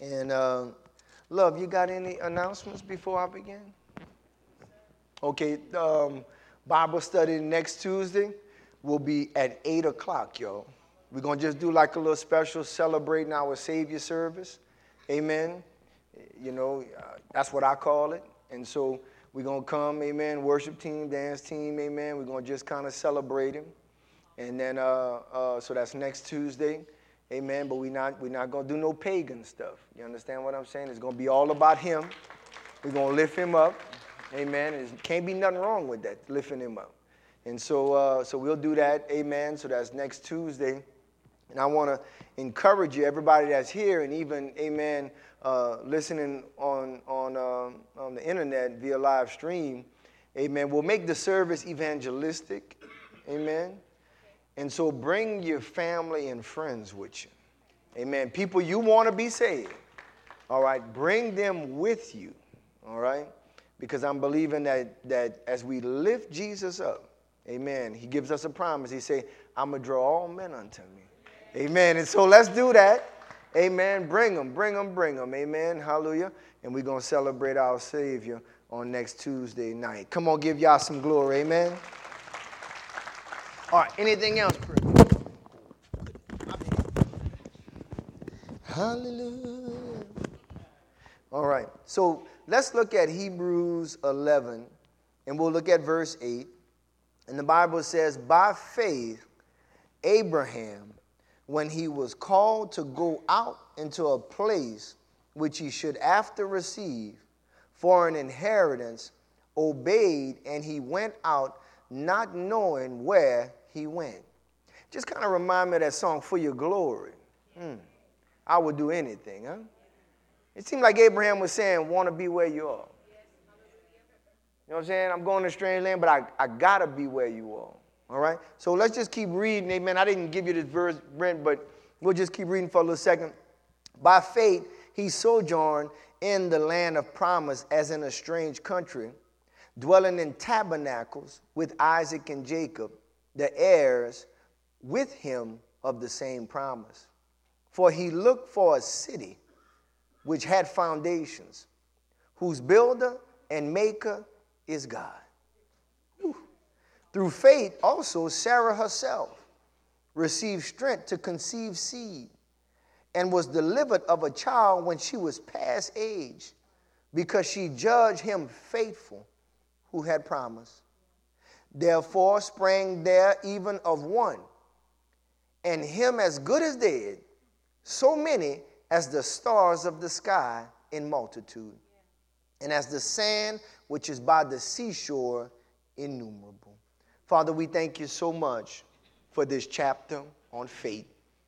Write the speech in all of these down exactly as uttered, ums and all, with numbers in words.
And uh, Love, you got any announcements before I begin? Okay, um, Bible study next Tuesday will be at eight o'clock, y'all. We're going to just do like a little special celebrating our Savior service. Amen. You know, uh, that's what I call it. And so we're going to come, amen, worship team, dance team, amen. We're going to just kind of celebrate him. And then, uh, uh, so that's next Tuesday, amen. But we're not, we're not going to do no pagan stuff. You understand what I'm saying? It's going to be all about him. We're going to lift him up, amen. There can't be nothing wrong with that, lifting him up. And so, uh, so we'll do that, amen. So that's next Tuesday. And I want to encourage you, everybody that's here, and even, amen, uh, listening on on um, on the internet via live stream, amen. We'll make the service evangelistic, amen. And so bring your family and friends with you, amen. People you want to be saved, all right. Bring them with you, all right, because I'm believing that that as we lift Jesus up, amen. He gives us a promise. He say, "I'm gonna draw all men unto me." Amen. And so let's do that. Amen. Bring them, bring them, bring them. Amen. Hallelujah. And we're going to celebrate our Savior on next Tuesday night. Come on, give y'all some glory. Amen. All right. Anything else? Hallelujah. All right. So let's look at Hebrews eleven, and we'll look at verse eight. And the Bible says, by faith, Abraham, when he was called to go out into a place which he should after receive for an inheritance, obeyed, and he went out not knowing where he went. Just kind of remind me of that song, For Your Glory. Hmm. I would do anything, huh? It seemed like Abraham was saying, want to be where you are. You know what I'm saying? I'm going to a strange land, but I, I got to be where you are. All right, so let's just keep reading. Amen. I didn't give you this verse, Brent, but we'll just keep reading for a little second. By faith, he sojourned in the land of promise as in a strange country, dwelling in tabernacles with Isaac and Jacob, the heirs with him of the same promise. For he looked for a city which had foundations, whose builder and maker is God. Through faith also Sarah herself received strength to conceive seed and was delivered of a child when she was past age, because she judged him faithful who had promised. Therefore sprang there even of one, and him as good as dead, so many as the stars of the sky in multitude, and as the sand which is by the seashore innumerable. Father, we thank you so much for this chapter on faith.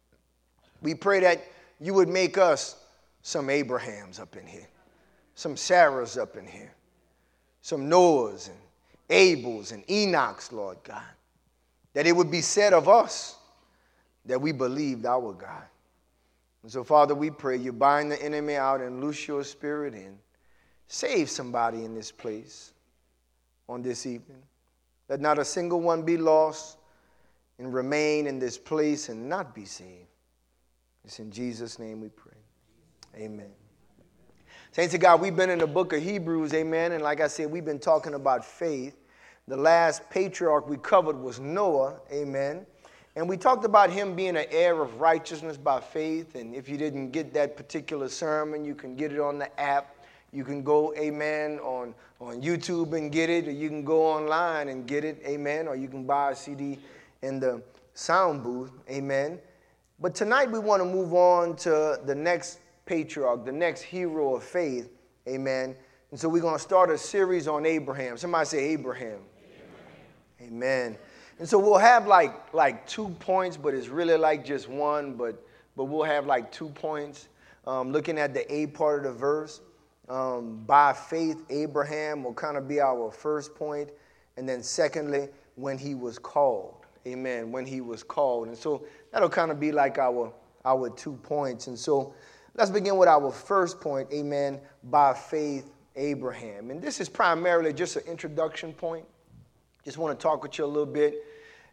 We pray that you would make us some Abrahams up in here, some Sarahs up in here, some Noahs and Abels and Enochs, Lord God, that it would be said of us that we believed our God. And so, Father, we pray you bind the enemy out and loose your spirit in. Save somebody in this place on this evening. Let not a single one be lost and remain in this place and not be saved. It's in Jesus' name we pray. Amen. Saints of God, we've been in the book of Hebrews, amen. And like I said, we've been talking about faith. The last patriarch we covered was Noah, amen. And we talked about him being an heir of righteousness by faith. And if you didn't get that particular sermon, you can get it on the app. You can go, amen, on, on YouTube and get it, or you can go online and get it, amen, or you can buy a C D in the sound booth, amen. But tonight we want to move on to the next patriarch, the next hero of faith, amen. And so we're going to start a series on Abraham. Somebody say Abraham. Amen. Amen. And so we'll have like, like two points, but it's really like just one, but, but we'll have like two points. Um, looking at the A part of the verse. Um, by faith, Abraham will kind of be our first point. And then secondly, when he was called. Amen. When he was called. And so that'll kind of be like our, our two points. And so let's begin with our first point. Amen. By faith, Abraham. And this is primarily just an introduction point. Just want to talk with you a little bit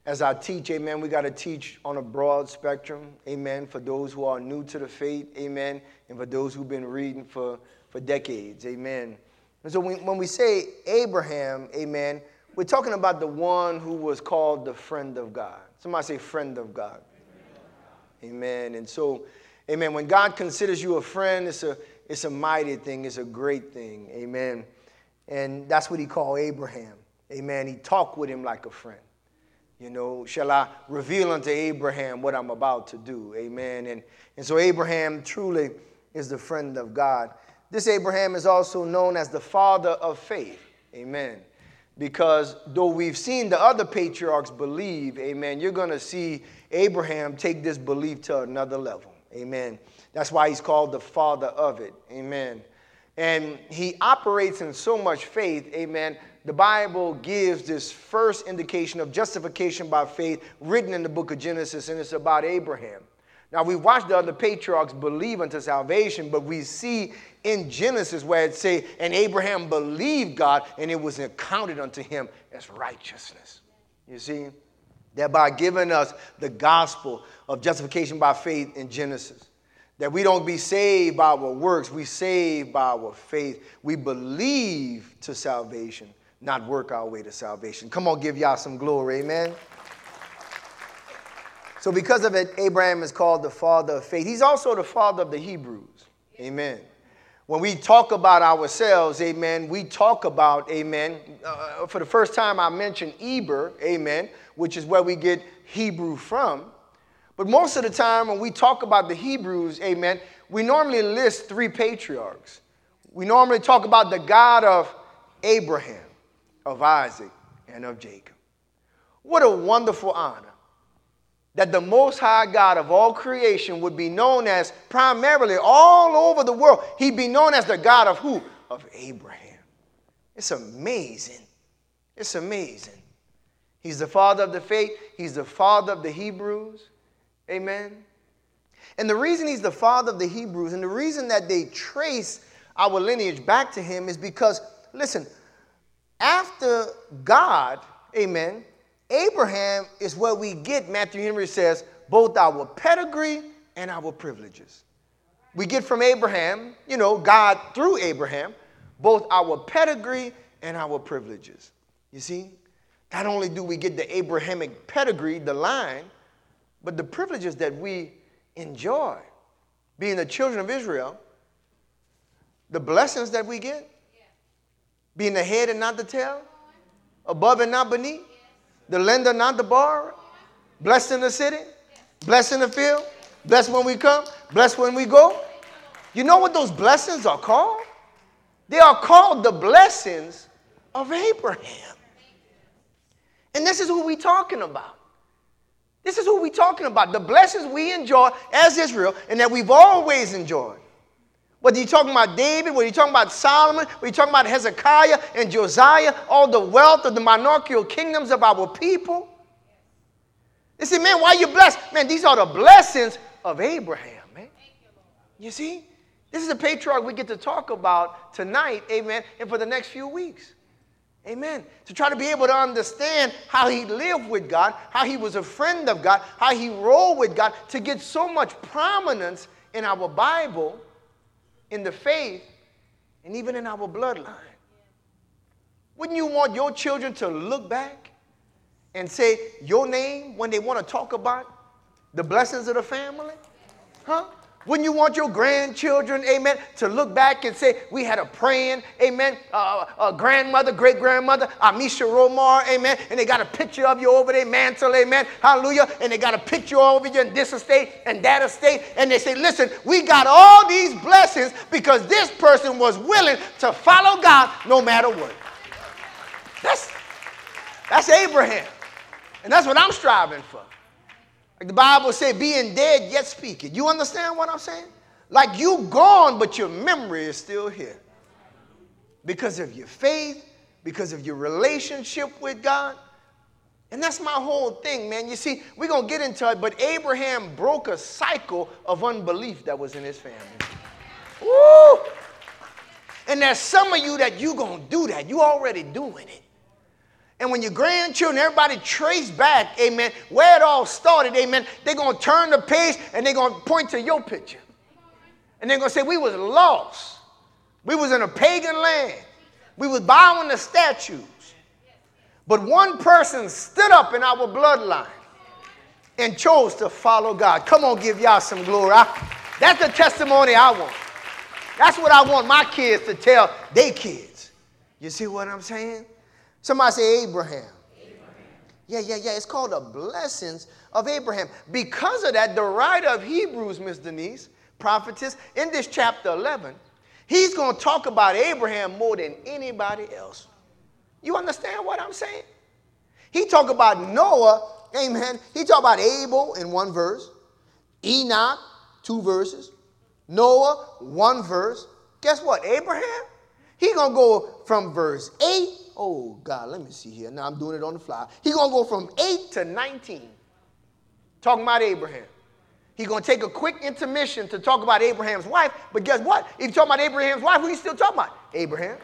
As I teach, amen, we got to teach on a broad spectrum, amen, for those who are new to the faith, amen, and for those who've been reading for, for decades, amen. And so when, when we say Abraham, amen, we're talking about the one who was called the friend of God. Somebody say friend of God. Amen. And so, amen, when God considers you a friend, it's a, it's a mighty thing. It's a great thing. Amen. And that's what he called Abraham. Amen. He talked with him like a friend. You know, shall I reveal unto Abraham what I'm about to do? Amen. And, and so Abraham truly is the friend of God. This Abraham is also known as the father of faith. Amen. Because though we've seen the other patriarchs believe, amen, you're going to see Abraham take this belief to another level. Amen. That's why he's called the father of it. Amen. And he operates in so much faith, amen. The Bible gives this first indication of justification by faith written in the book of Genesis, and it's about Abraham. Now, we've watched the other patriarchs believe unto salvation, but we see in Genesis where it say, and Abraham believed God, and it was accounted unto him as righteousness. You see? Thereby giving us the gospel of justification by faith in Genesis. That we don't be saved by our works, we saved by our faith. We believe to salvation, not work our way to salvation. Come on, give y'all some glory, amen? So because of it, Abraham is called the father of faith. He's also the father of the Hebrews, amen. When we talk about ourselves, amen, we talk about, amen, uh, for the first time I mentioned Eber, amen, which is where we get Hebrew from. But most of the time when we talk about the Hebrews, amen, we normally list three patriarchs. We normally talk about the God of Abraham, of Isaac, and of Jacob. What a wonderful honor that the Most High God of all creation would be known as, primarily all over the world, he'd be known as the God of who? Of Abraham. It's amazing. It's amazing. He's the father of the faith. He's the father of the Hebrews. Amen. And the reason he's the father of the Hebrews, and the reason that they trace our lineage back to him is because, listen, after God, amen, Abraham is where we get, Matthew Henry says, both our pedigree and our privileges. We get from Abraham, you know, God through Abraham, both our pedigree and our privileges. You see, not only do we get the Abrahamic pedigree, the line, but the privileges that we enjoy, being the children of Israel, the blessings that we get, being the head and not the tail, above and not beneath, the lender, not the borrower, blessed in the city, blessed in the field, blessed when we come, blessed when we go. You know what those blessings are called? They are called the blessings of Abraham. And this is who we're talking about. This is who we're talking about. The blessings we enjoy as Israel and that we've always enjoyed. Whether you're talking about David, whether you're talking about Solomon, whether you're talking about Hezekiah and Josiah, all the wealth of the monarchical kingdoms of our people. They say, man, why are you blessed? Man, these are the blessings of Abraham, man. You see? This is the patriarch we get to talk about tonight, amen, and for the next few weeks. Amen. To try to be able to understand how he lived with God, how he was a friend of God, how he rolled with God, to get so much prominence in our Bible, in the faith, and even in our bloodline. Wouldn't you want your children to look back and say your name when they want to talk about the blessings of the family? Huh? Wouldn't you want your grandchildren, amen, to look back and say, we had a praying, amen, uh, uh, grandmother, great-grandmother, Amisha Romar, amen, and they got a picture of you over their mantle, amen, hallelujah, and they got a picture over you in this estate and that estate, and they say, listen, we got all these blessings because this person was willing to follow God no matter what. That's, that's Abraham, and that's what I'm striving for. Like the Bible said, being dead yet speaking. You understand what I'm saying? Like you gone, but your memory is still here. Because of your faith, because of your relationship with God. And that's my whole thing, man. You see, we're going to get into it, but Abraham broke a cycle of unbelief that was in his family. Woo! And there's some of you that you going to do that. You already doing it. And when your grandchildren, everybody trace back, amen, where it all started, amen, they're going to turn the page and they're going to point to your picture. And they're going to say, we was lost. We was in a pagan land. We was bowing to statues. But one person stood up in our bloodline and chose to follow God. Come on, give y'all some glory. I, that's the testimony I want. That's what I want my kids to tell their kids. You see what I'm saying? Somebody say Abraham. Abraham. Yeah, yeah, yeah. It's called the blessings of Abraham. Because of that, the writer of Hebrews, Miss Denise, prophetess, in this chapter eleven, he's going to talk about Abraham more than anybody else. You understand what I'm saying? He talk about Noah, amen. He talk about Abel in one verse, Enoch, two verses, Noah, one verse. Guess what? Abraham, he going to go from verse eight. Oh, God, let me see here. Now I'm doing it on the fly. He going to go from eight to nineteen, talking about Abraham. He's going to take a quick intermission to talk about Abraham's wife. But guess what? If you're talking about Abraham's wife, who you still talking about? Abraham.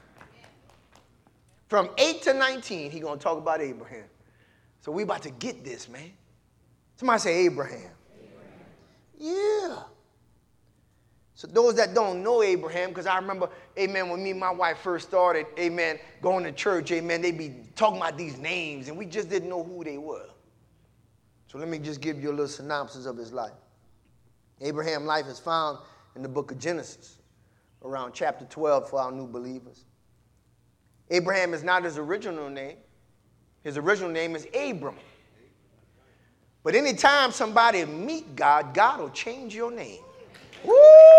From eight to nineteen, he's going to talk about Abraham. So we about to get this, man. Somebody say Abraham. Abraham. Yeah. So those that don't know Abraham, because I remember, amen, when me and my wife first started, amen, going to church, amen, they be talking about these names, and we just didn't know who they were. So let me just give you a little synopsis of his life. Abraham's life is found in the book of Genesis, around chapter twelve for our new believers. Abraham is not his original name. His original name is Abram. But anytime somebody meet God, God will change your name. Woo!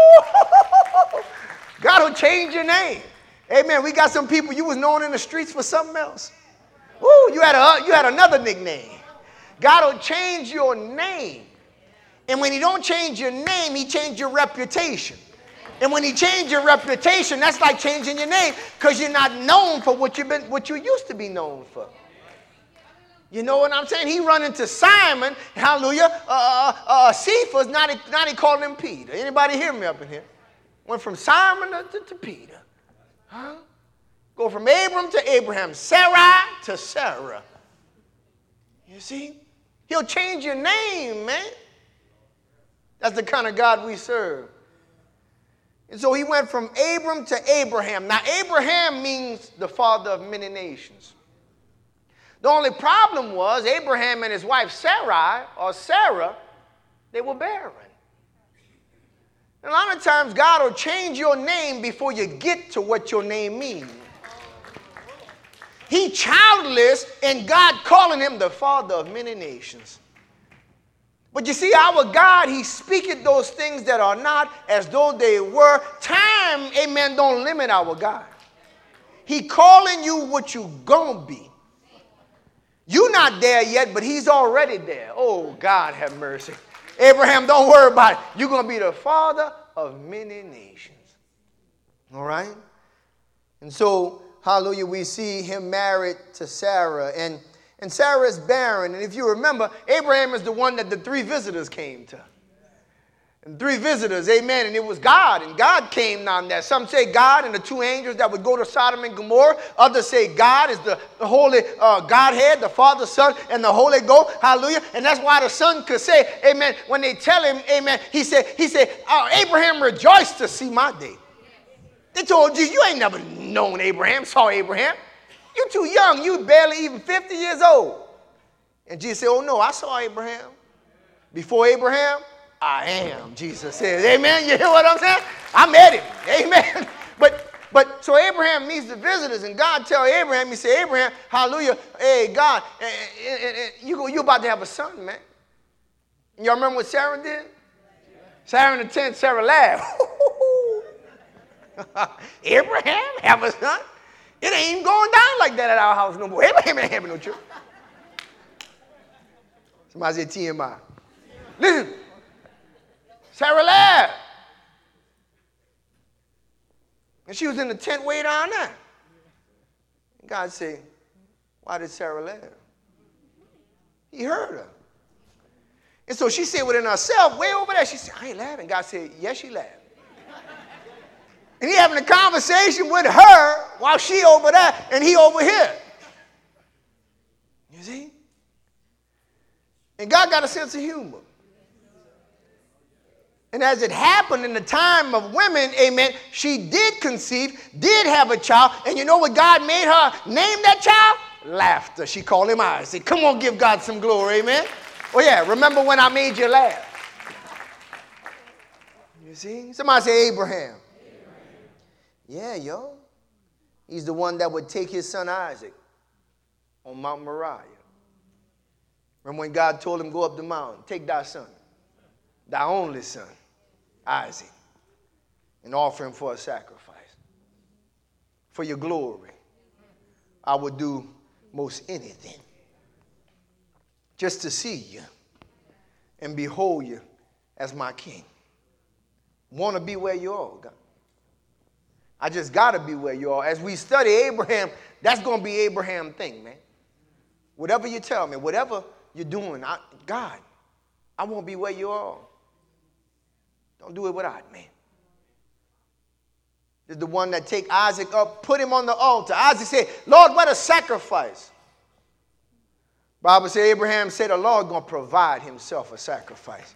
God will change your name. Amen. We got some people you was known in the streets for something else. Woo! You had a, you had another nickname. God will change your name. And when he don't change your name, he change your reputation. And when he changed your reputation, that's like changing your name, because you're not known for what you've been, what you used to be known for. You know what I'm saying? He run into Simon, hallelujah, uh, uh, Cephas, now he, now he called him Peter. Anybody hear me up in here? Went from Simon to, to, to Peter. Huh? Go from Abram to Abraham, Sarai to Sarah. You see? He'll change your name, man. That's the kind of God we serve. And so he went from Abram to Abraham. Now, Abraham means the father of many nations. The only problem was Abraham and his wife Sarai, or Sarah, they were barren. And a lot of times God will change your name before you get to what your name means. He childless and God calling him the father of many nations. But you see, our God, he speaketh those things that are not as though they were. Time, amen, don't limit our God. He calling you what you gonna be. You're not there yet, but he's already there. Oh, God have mercy. Abraham, don't worry about it. You're going to be the father of many nations. All right? And so, hallelujah, we see him married to Sarah. And, and Sarah is barren. And if you remember, Abraham is the one that the three visitors came to. And three visitors, amen, and it was God, and God came down there. Some say God and the two angels that would go to Sodom and Gomorrah. Others say God is the, the holy uh, Godhead, the Father, Son, and the Holy Ghost. Hallelujah. And that's why the Son could say, amen, when they tell him, amen, he said, he said, oh, Abraham rejoiced to see my day. They told Jesus, you ain't never known Abraham, saw Abraham. You too young, you barely even fifty years old. And Jesus said, oh no, I saw Abraham. Before Abraham, I am, Jesus says. Amen. You hear what I'm saying? I met him. Amen. But but so Abraham meets the visitors, and God tells Abraham, he said, Abraham, hallelujah, hey, God, eh, eh, eh, eh, you, you're about to have a son, man. Y'all remember what Sarah did? Sarah in the tent, Sarah laughed. Abraham have a son? It ain't even going down like that at our house no more. Abraham ain't having no children. Somebody say T M I. Listen. Sarah laughed. And she was in the tent way down there. And God said, why did Sarah laugh? He heard her. And so she said within herself, way over there, she said, I ain't laughing. God said, yes, she laughed. And he having a conversation with her while she over there and he over here. And God got a sense of humor. And as it happened in the time of women, amen, she did conceive, did have a child. And you know what God made her name that child? Laughter. She called him Isaac. Come on, give God some glory, amen. Oh yeah, remember when I made you laugh? You see? Somebody say Abraham. Abraham. Yeah, yo. He's the one that would take his son Isaac on Mount Moriah. Remember when God told him, go up the mountain, take thy son, thy only son, Isaac, and offer him for a sacrifice. For your glory, I would do most anything just to see you and behold you as my king. Want to be where you are, God. I just got to be where you are. As we study Abraham, that's going to be Abraham's thing, man. Whatever you tell me, whatever you're doing, I, God, I want to be where you are. Don't do it without me. This is the one that take Isaac up, put him on the altar. Isaac said, Lord, what a sacrifice. Bible said Abraham said the Lord going to provide himself a sacrifice.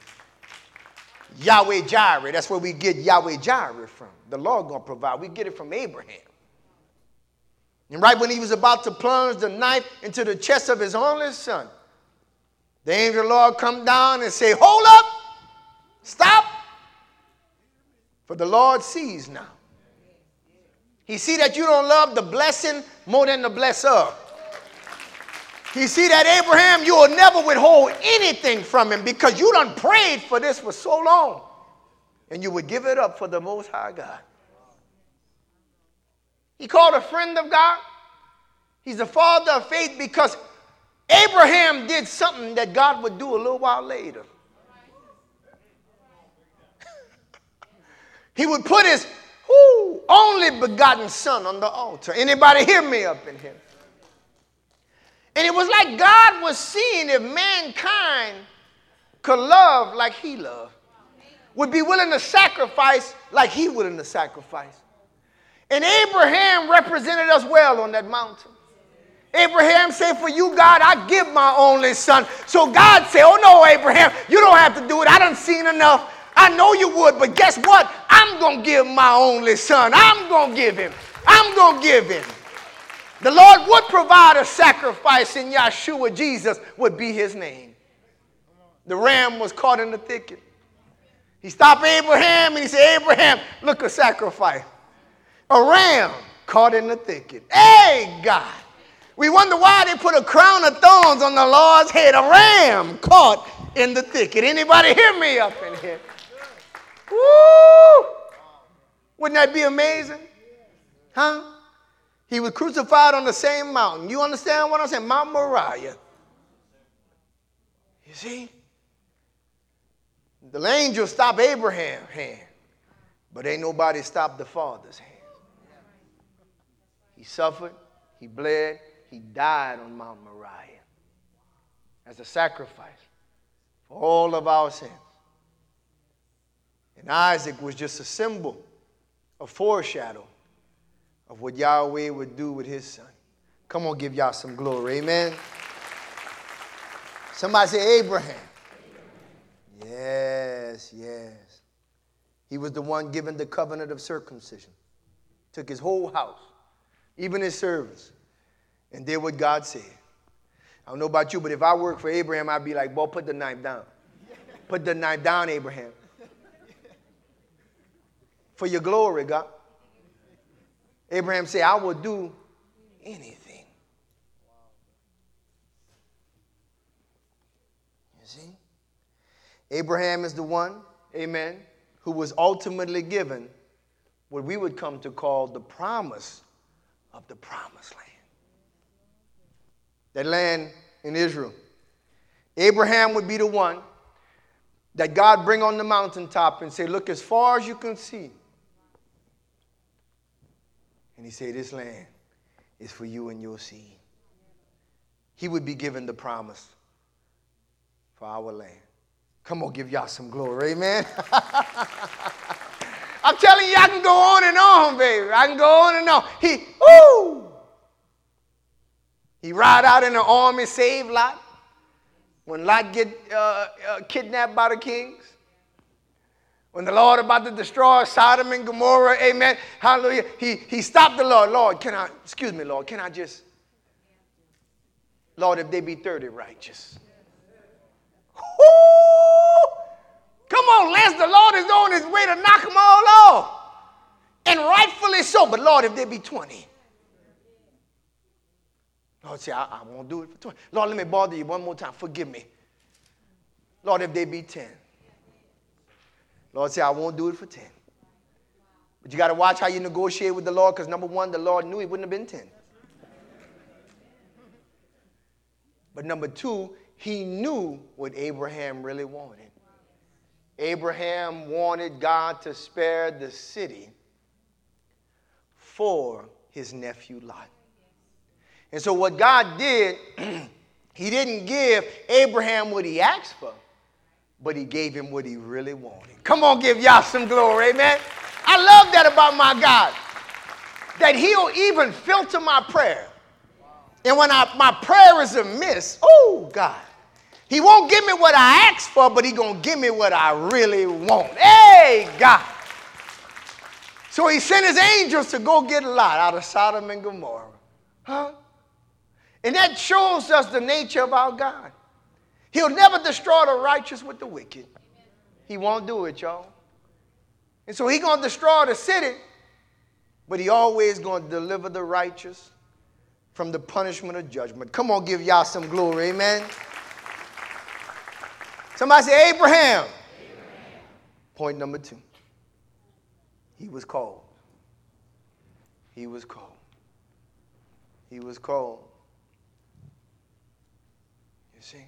Yahweh Jireh, that's where we get Yahweh Jireh from. The Lord going to provide. We get it from Abraham. And right when he was about to plunge the knife into the chest of his only son, the angel of the Lord come down and say, hold up, stop, for the Lord sees now. He see that you don't love the blessing more than the blesser. He see that Abraham, you will never withhold anything from him because you done prayed for this for so long. And you would give it up for the Most High God. He called a friend of God. He's the father of faith because Abraham did something that God would do a little while later. He would put his whoo, only begotten son on the altar. Anybody hear me up in here? And it was like God was seeing if mankind could love like he loved, would be willing to sacrifice like he willing to sacrifice. And Abraham represented us well on that mountain. Abraham said, for you, God, I give my only son. So God said, oh no, Abraham, you don't have to do it. I done seen enough. I know you would, but guess what? I'm going to give my only son. I'm going to give him. I'm going to give him. The Lord would provide a sacrifice, and Yeshua, Jesus, would be his name. The ram was caught in the thicket. He stopped Abraham, and he said, Abraham, look, a sacrifice. A ram caught in the thicket. Hey, God. We wonder why they put a crown of thorns on the Lord's head. A ram caught in the thicket. Anybody hear me up in here? Woo! Wouldn't that be amazing? Huh? He was crucified on the same mountain. You understand what I'm saying? Mount Moriah. You see? The angel stopped Abraham's hand, but ain't nobody stopped the Father's hand. He suffered, he bled, he died on Mount Moriah as a sacrifice for all of our sins. And Isaac was just a symbol, a foreshadow of what Yahweh would do with his son. Come on, give y'all some glory. Amen. Somebody say Abraham. Yes, yes. He was the one given the covenant of circumcision. Took his whole house, even his servants, and did what God said. I don't know about you, but if I worked for Abraham, I'd be like, boy, put the knife down. Put the knife down, Abraham. For your glory, God. Abraham said, I will do anything. You see? Abraham is the one, amen, who was ultimately given what we would come to call the promise of the promised land. That land in Israel. Abraham would be the one that God bring on the mountaintop and say, look as far as you can see. And he said, this land is for you and your seed. He would be given the promise for our land. Come on, give y'all some glory, amen. I'm telling you, I can go on and on, baby. I can go on and on. He, woo! He ride out in the army, save Lot. When Lot get uh, uh, kidnapped by the kings. When the Lord about to destroy Sodom and Gomorrah, amen, hallelujah, he, he stopped the Lord. Lord, can I, excuse me, Lord, can I just, Lord, if they be thirty righteous. Woo! Come on, Les, the Lord is on his way to knock them all off. And rightfully so, but Lord, if they be twenty. Lord, say, I, I won't do it for twenty. Lord, let me bother you one more time. Forgive me. Lord, if they be ten. Lord, say, I won't do it for ten. But you got to watch how you negotiate with the Lord, because number one, the Lord knew he wouldn't have been ten. But number two, he knew what Abraham really wanted. Abraham wanted God to spare the city for his nephew Lot. And so what God did, he didn't give Abraham what he asked for, but he gave him what he really wanted. Come on, give y'all some glory, amen? I love that about my God, that he'll even filter my prayer. And when I, my prayer is amiss, oh, God, he won't give me what I asked for, but he's going to give me what I really want. Hey, God. So he sent his angels to go get Lot out of Sodom and Gomorrah. Huh? And that shows us the nature of our God. He'll never destroy the righteous with the wicked. He won't do it, y'all. And so he's going to destroy the city, but he always going to deliver the righteous from the punishment of judgment. Come on, give y'all some glory, amen. Somebody say Abraham. Abraham. Point number two. He was called. He was called. He was called. You see?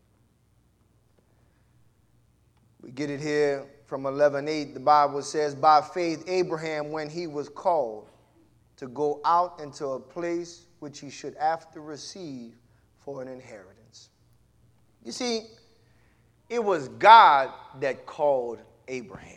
We get it here from eleven eight. The Bible says, by faith, Abraham, when he was called to go out into a place which he should after receive for an inheritance. You see, it was God that called Abraham.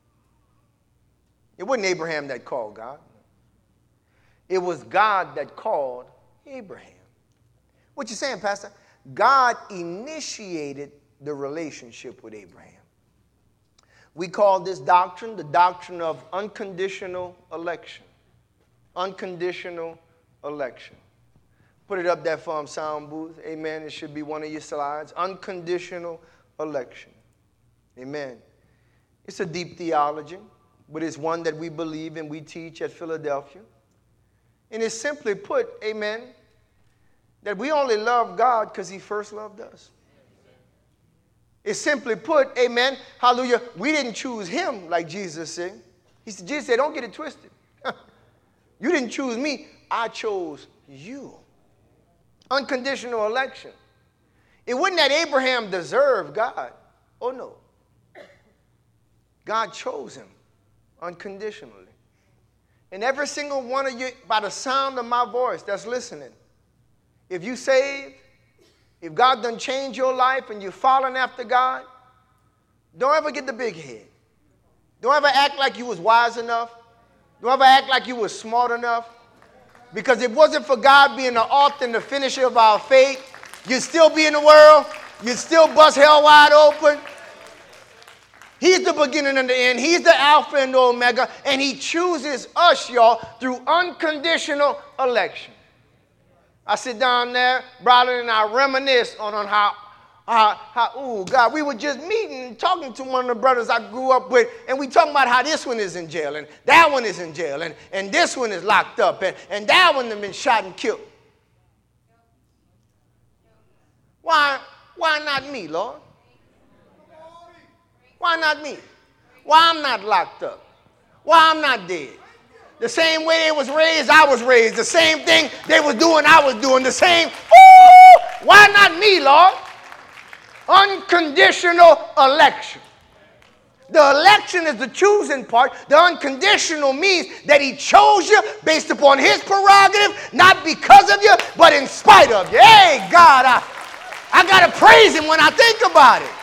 It wasn't Abraham that called God. It was God that called Abraham. What you saying, Pastor? God initiated the relationship with Abraham. We call this doctrine the doctrine of unconditional election. Unconditional election. Put it up there for him, sound booth. Amen. It should be one of your slides. Unconditional election. Amen. It's a deep theology, but it's one that we believe and we teach at Philadelphia. And it's simply put, amen, that we only love God because he first loved us. It's simply put, amen, hallelujah, we didn't choose him like Jesus said. He said, Jesus said, don't get it twisted. You didn't choose me, I chose you. Unconditional election. It wasn't that Abraham deserved God. Oh, no. God chose him unconditionally. And every single one of you, by the sound of my voice that's listening, if you saved, if God done changed your life and you're following after God, don't ever get the big head. Don't ever act like you was wise enough. Don't ever act like you was smart enough. Because if it wasn't for God being the author and the finisher of our faith, you'd still be in the world. You'd still bust hell wide open. He's the beginning and the end. He's the Alpha and the Omega. And he chooses us, y'all, through unconditional election. I sit down there, brother, and I reminisce on, on how, uh, how, ooh, God, we were just meeting, talking to one of the brothers I grew up with, and we talking about how this one is in jail, and that one is in jail, and, and this one is locked up, and, and that one has been shot and killed. Why, why not me, Lord? Why not me? Why I'm not locked up? Why I'm not dead? The same way they was raised, I was raised. The same thing they was doing, I was doing. The same, woo! Why not me, Lord? Unconditional election. The election is the choosing part. The unconditional means that he chose you based upon his prerogative, not because of you, but in spite of you. Hey, God, I, I got to praise him when I think about it.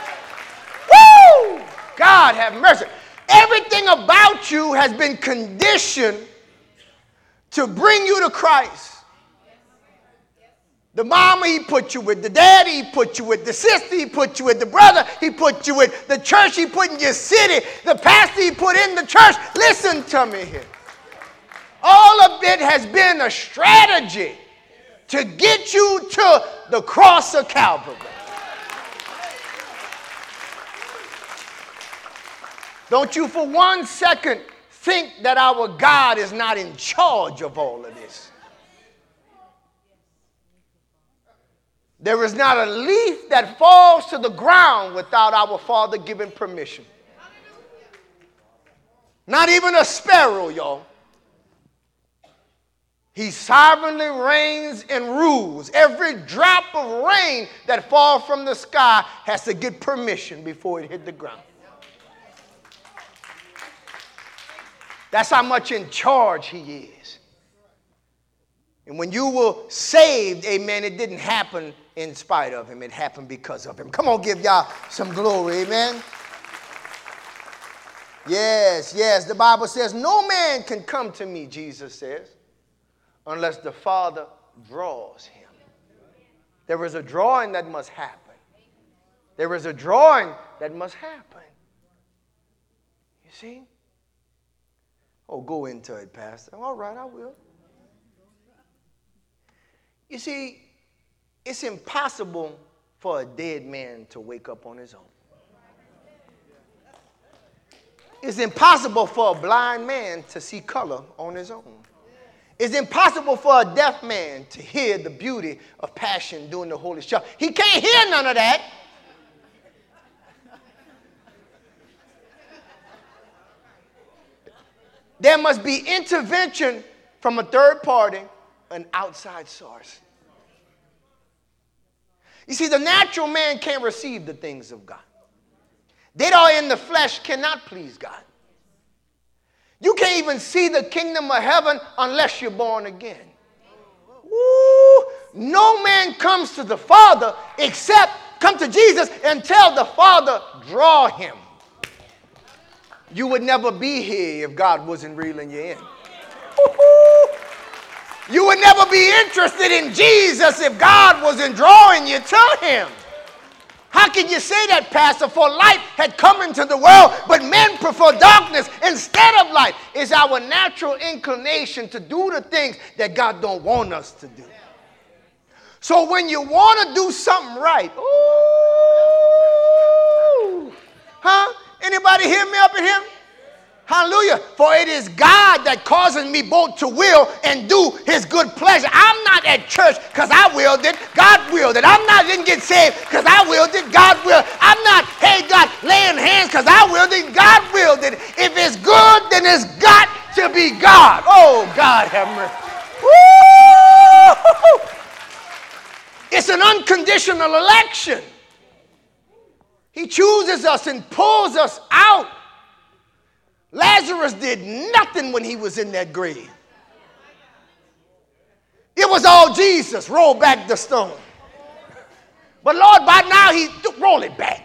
Woo! God have mercy. Everything about you has been conditioned to bring you to Christ. The mama he put you with, the daddy he put you with, the sister he put you with, the brother he put you with, the church he put in your city, the pastor he put in the church. Listen to me here. All of it has been a strategy to get you to the cross of Calvary. Don't you for one second think that our God is not in charge of all of this. There is not a leaf that falls to the ground without our Father giving permission. Not even a sparrow, y'all. He sovereignly reigns and rules. Every drop of rain that falls from the sky has to get permission before it hit the ground. That's how much in charge he is. And when you were saved, amen, it didn't happen in spite of him. It happened because of him. Come on, give y'all some glory, amen. Yes, yes, the Bible says, no man can come to me, Jesus says, unless the Father draws him. There is a drawing that must happen. There is a drawing that must happen. You see? Oh, go into it, Pastor. All right, I will. You see, it's impossible for a dead man to wake up on his own. It's impossible for a blind man to see color on his own. It's impossible for a deaf man to hear the beauty of passion during the Holy Shout. He can't hear none of that. There must be intervention from a third party, an outside source. You see, the natural man can't receive the things of God. They are in the flesh cannot please God. You can't even see the kingdom of heaven unless you're born again. Woo! No man comes to the Father except come to Jesus and tell the Father, draw him. You would never be here if God wasn't reeling you in. Woo-hoo! You would never be interested in Jesus if God wasn't drawing you to him. How can you say that, Pastor? For light had come into the world, but men prefer darkness instead of light. It's our natural inclination to do the things that God don't want us to do. So when you want to do something right, ooh, huh? Anybody hear me up in here? Hallelujah. For it is God that causes me both to will and do his good pleasure. I'm not at church because I willed it. God willed it. I'm not didn't get saved because I willed it. God willed it. I'm not, hey, God, laying hands because I willed it. God willed it. If it's good, then it's got to be God. Oh, God have mercy. Woo! It's an unconditional election. He chooses us and pulls us out. Lazarus did nothing when he was in that grave. It was all Jesus. Roll back the stone. But Lord, by now he roll it back.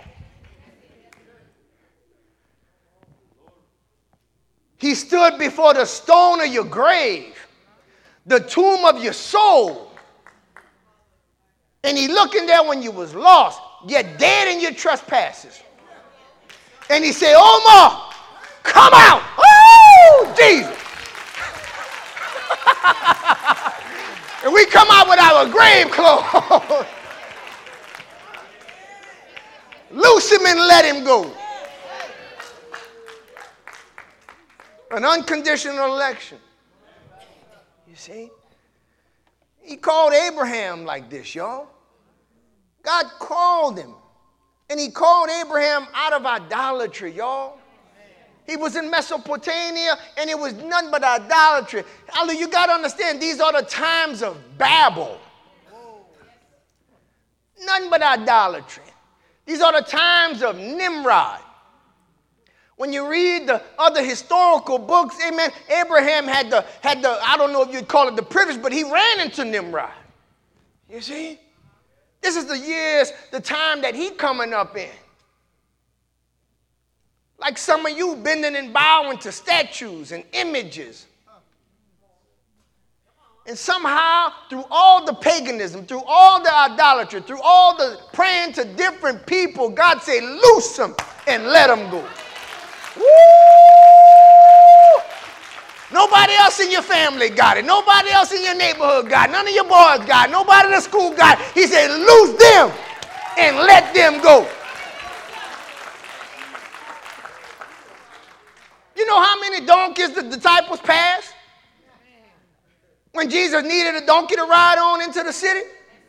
He stood before the stone of your grave, the tomb of your soul. And he looking there when you was lost, yet dead in your trespasses. And he said, Omar, come out. Oh, Jesus. And we come out with our grave clothes. Loose him and let him go. An unconditional election. You see? He called Abraham like this, y'all. God called him. And he called Abraham out of idolatry, y'all. He was in Mesopotamia, and it was nothing but idolatry. You got to understand, these are the times of Babel. Nothing but idolatry. These are the times of Nimrod. When you read the other historical books, amen, Abraham had the, had the, I don't know if you'd call it the privilege, but he ran into Nimrod. You see? This is the years, the time that he coming up in. Like some of you bending and bowing to statues and images. And somehow, through all the paganism, through all the idolatry, through all the praying to different people, God said, loose them and let them go. Woo! Nobody else in your family got it. Nobody else in your neighborhood got it. None of your boys got it. Nobody in the school got it. He said, loose them and let them go. You know how many donkeys the disciples passed when Jesus needed a donkey to ride on into the city?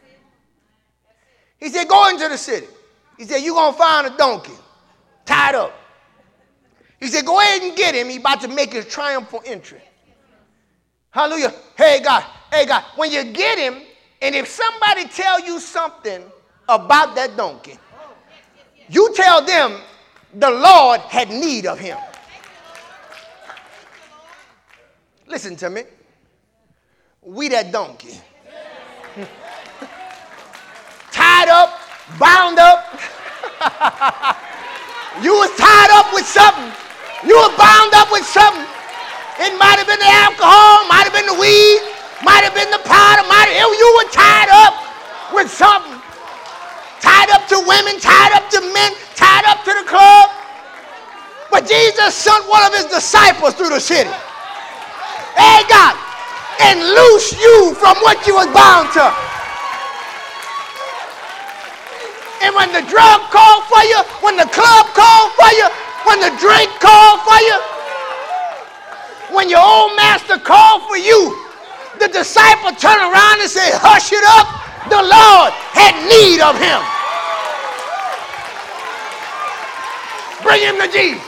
He said, go into the city. He said, you're going to find a donkey tied up. He said, go ahead and get him. He's about to make his triumphal entry. Hallelujah. Hey, God. Hey, God. When you get him, and if somebody tell you something about that donkey, you tell them the Lord had need of him. Listen to me. We that donkey. Tied up, bound up. You was tied up with something. You were bound up with something. It might have been the alcohol, might have been the weed, might have been the powder, might have, you were tied up with something. Tied up to women, tied up to men, tied up to the club. But Jesus sent one of his disciples through the city. Hey, God, and loose you from what you was bound to. And when the drug called for you, when the club called for you, when the drink called for you, when your old master called for you, the disciple turned around and said, hush it up, the Lord had need of him. Bring him to Jesus.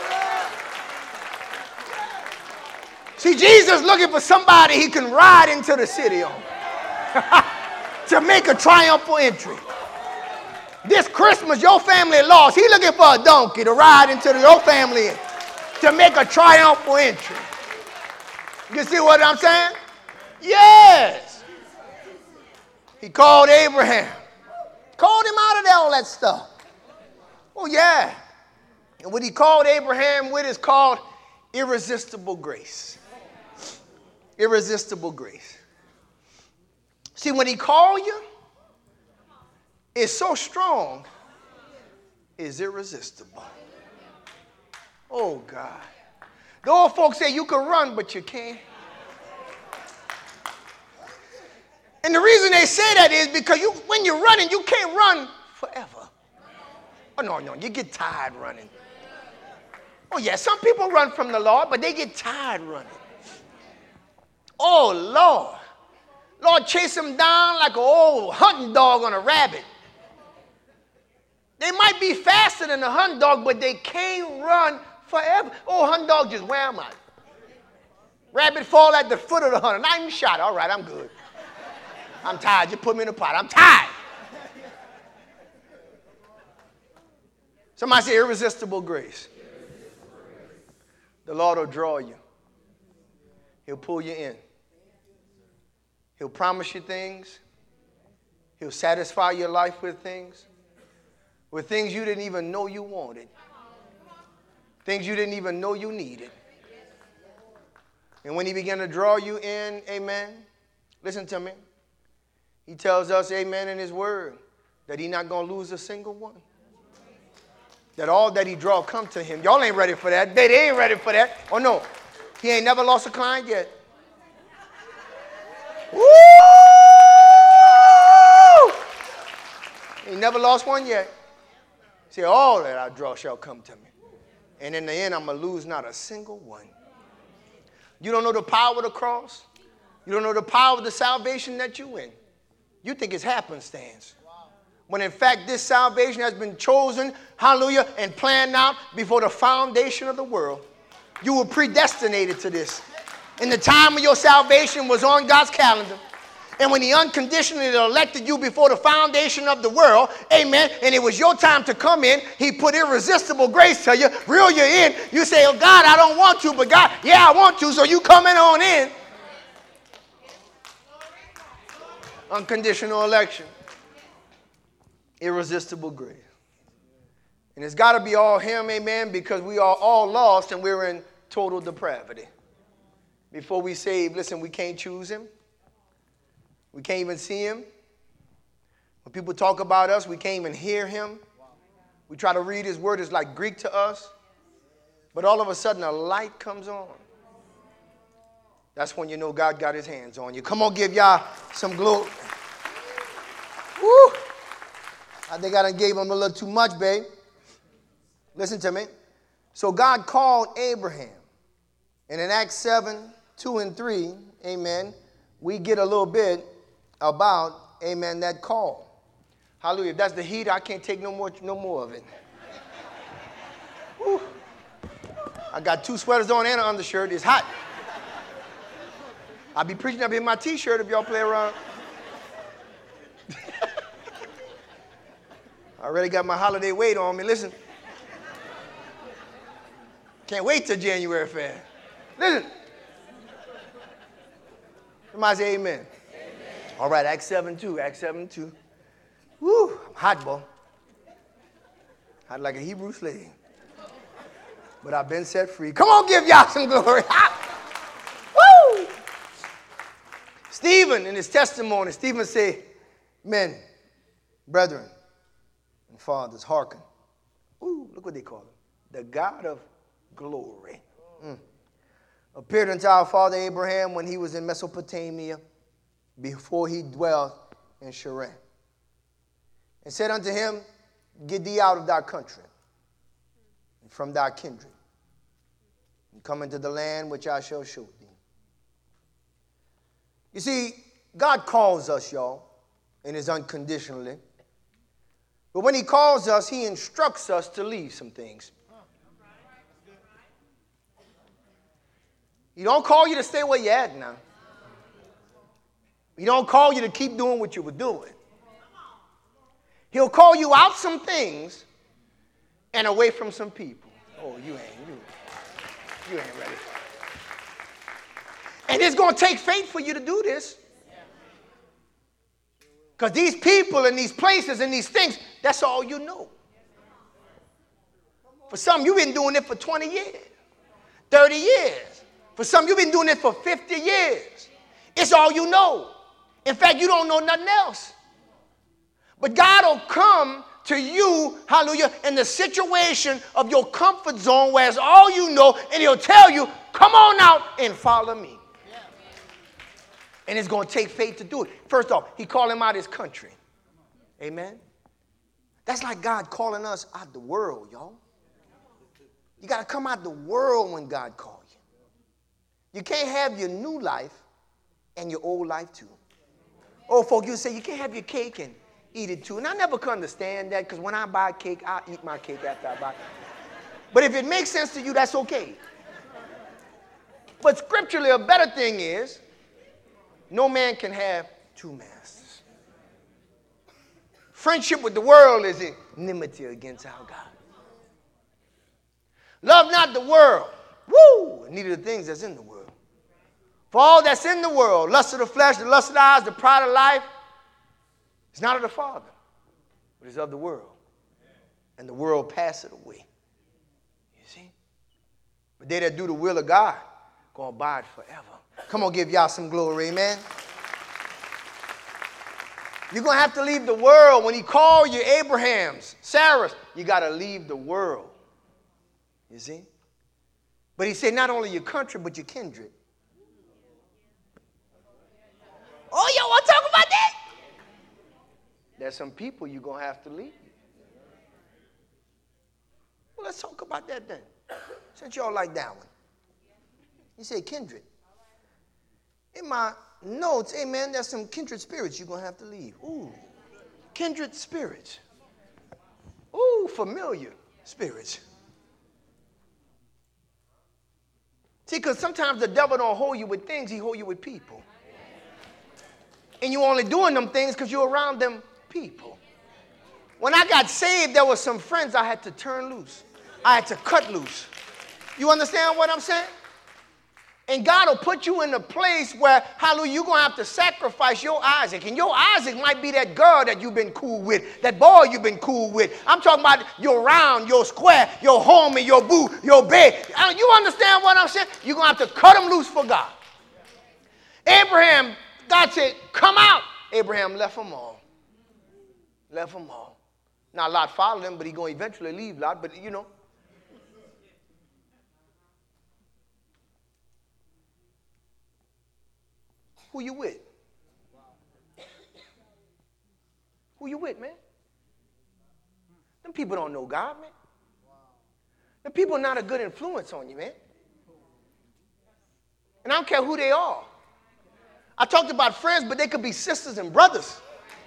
See, Jesus looking for somebody he can ride into the city on to make a triumphal entry. This Christmas, your family lost. He looking for a donkey to ride into the, your family to make a triumphal entry. You see what I'm saying? Yes. He called Abraham. Called him out of all that stuff. Oh, yeah. And what he called Abraham with is called irresistible grace. Irresistible grace. See, when he called you, it's so strong, it's irresistible. Oh, God. The old folks say you can run, but you can't. And the reason they say that is because you, when you're running, you can't run forever. Oh, no, no, you get tired running. Oh, yeah, some people run from the Lord, but they get tired running. Oh, Lord. Lord, chase them down like an old hunting dog on a rabbit. They might be faster than a hunting dog, but they can't run forever. Oh, hunting dog, just where am I? Rabbit fall at the foot of the hunter. Not even shot. All right, I'm good. I'm tired. Just put me in a pot. I'm tired. Somebody say irresistible grace. The Lord will draw you. He'll pull you in. He'll promise you things. He'll satisfy your life with things. With things you didn't even know you wanted. Things you didn't even know you needed. And when he began to draw you in, amen, listen to me. He tells us, amen, in his word, that he's not going to lose a single one. That all that he draw come to him. Y'all ain't ready for that. They, they ain't ready for that. Oh, no. He ain't never lost a client yet. Woo! He never lost one yet. See, all that I draw shall come to me. And in the end, I'm going to lose not a single one. You don't know the power of the cross? You don't know the power of the salvation that you in? You think it's happenstance. When in fact, this salvation has been chosen, hallelujah, and planned out before the foundation of the world. You were predestinated to this. And the time of your salvation was on God's calendar. And when he unconditionally elected you before the foundation of the world, amen, and it was your time to come in, he put irresistible grace to you, reel you in. You say, oh, God, I don't want to, but God, yeah, I want to, so you coming on in. Unconditional election. Irresistible grace. And it's got to be all him, amen, because we are all lost and we're in total depravity. Before we save, listen, we can't choose him. We can't even see him. When people talk about us, we can't even hear him. We try to read his word. It's like Greek to us. But all of a sudden, a light comes on. That's when you know God got his hands on you. Come on, give y'all some glory. Woo! I think I done gave him a little too much, babe. Listen to me. So God called Abraham. And in Acts seven, two and three, amen, we get a little bit about, amen, that call. Hallelujah. If that's the heat, I can't take no more, no more of it. Woo. I got two sweaters on and an undershirt. It's hot. I'll be preaching up in my T-shirt if y'all play around. I already got my holiday weight on me. Listen. Can't wait till January Fair. Listen. Somebody say amen. Amen. All right, Acts seven two. Acts seven two. Woo, I'm hot, boy. Hot like a Hebrew slave. But I've been set free. Come on, give y'all some glory. Woo! Stephen, in his testimony, Stephen said, men, brethren, and fathers, hearken. Ooh, look what they call him. The God of glory. Mm. Appeared unto our father Abraham when he was in Mesopotamia, before he dwelt in Sharon. And said unto him, get thee out of thy country, and from thy kindred, and come into the land which I shall show thee. You see, God calls us, y'all, and is unconditionally. But when he calls us, he instructs us to leave some things. He don't call you to stay where you're at now. He don't call you to keep doing what you were doing. He'll call you out some things and away from some people. Oh, you ain't, you, you ain't ready. And it's going to take faith for you to do this. Because these people and these places and these things, that's all you know. For some, you've been doing it for twenty years, thirty years. For some, you've been doing it for fifty years. It's all you know. In fact, you don't know nothing else. But God will come to you, hallelujah, in the situation of your comfort zone where it's all you know, and he'll tell you, come on out and follow me. And it's going to take faith to do it. First off, he called him out of his country. Amen. That's like God calling us out the world, y'all. You got to come out the world when God calls you. You can't have your new life and your old life too. Oh, folk, you say you can't have your cake and eat it too. And I never could understand that, because when I buy cake, I'll eat my cake after I buy it. But if it makes sense to you, that's okay. But scripturally, a better thing is, no man can have two masters. Friendship with the world is enmity against our God. Love not the world. Woo! Neither the things that's in the world. For all that's in the world, lust of the flesh, the lust of the eyes, the pride of life, it's not of the Father, but it's of the world. And the world passeth away. You see? But they that do the will of God, gonna abide forever. Come on, give y'all some glory, amen. You're going to have to leave the world. When he called you Abraham's, Sarah's, you got to leave the world. You see? But he said not only your country, but your kindred. Oh, y'all want to talk about that? There's some people you're going to have to leave. Well, let's talk about that then. Since y'all like that one. You say kindred. In my notes, amen, there's some kindred spirits you're going to have to leave. Ooh, kindred spirits. Ooh, familiar spirits. See, because sometimes the devil don't hold you with things, he hold you with people. And you're only doing them things because you're around them people. When I got saved, there were some friends I had to turn loose. I had to cut loose. You understand what I'm saying? And God will put you in a place where, hallelujah, you're going to have to sacrifice your Isaac. And your Isaac might be that girl that you've been cool with, that boy you've been cool with. I'm talking about your round, your square, your home, and your boo, your bed. You understand what I'm saying? You're going to have to cut them loose for God. Abraham God said, come out. Abraham left them all. Left them all. Now, Lot followed him, but he's going to eventually leave Lot, but you know. Who you with? Who you with, man? Them people don't know God, man. Them people are not a good influence on you, man. And I don't care who they are. I talked about friends, but they could be sisters and brothers.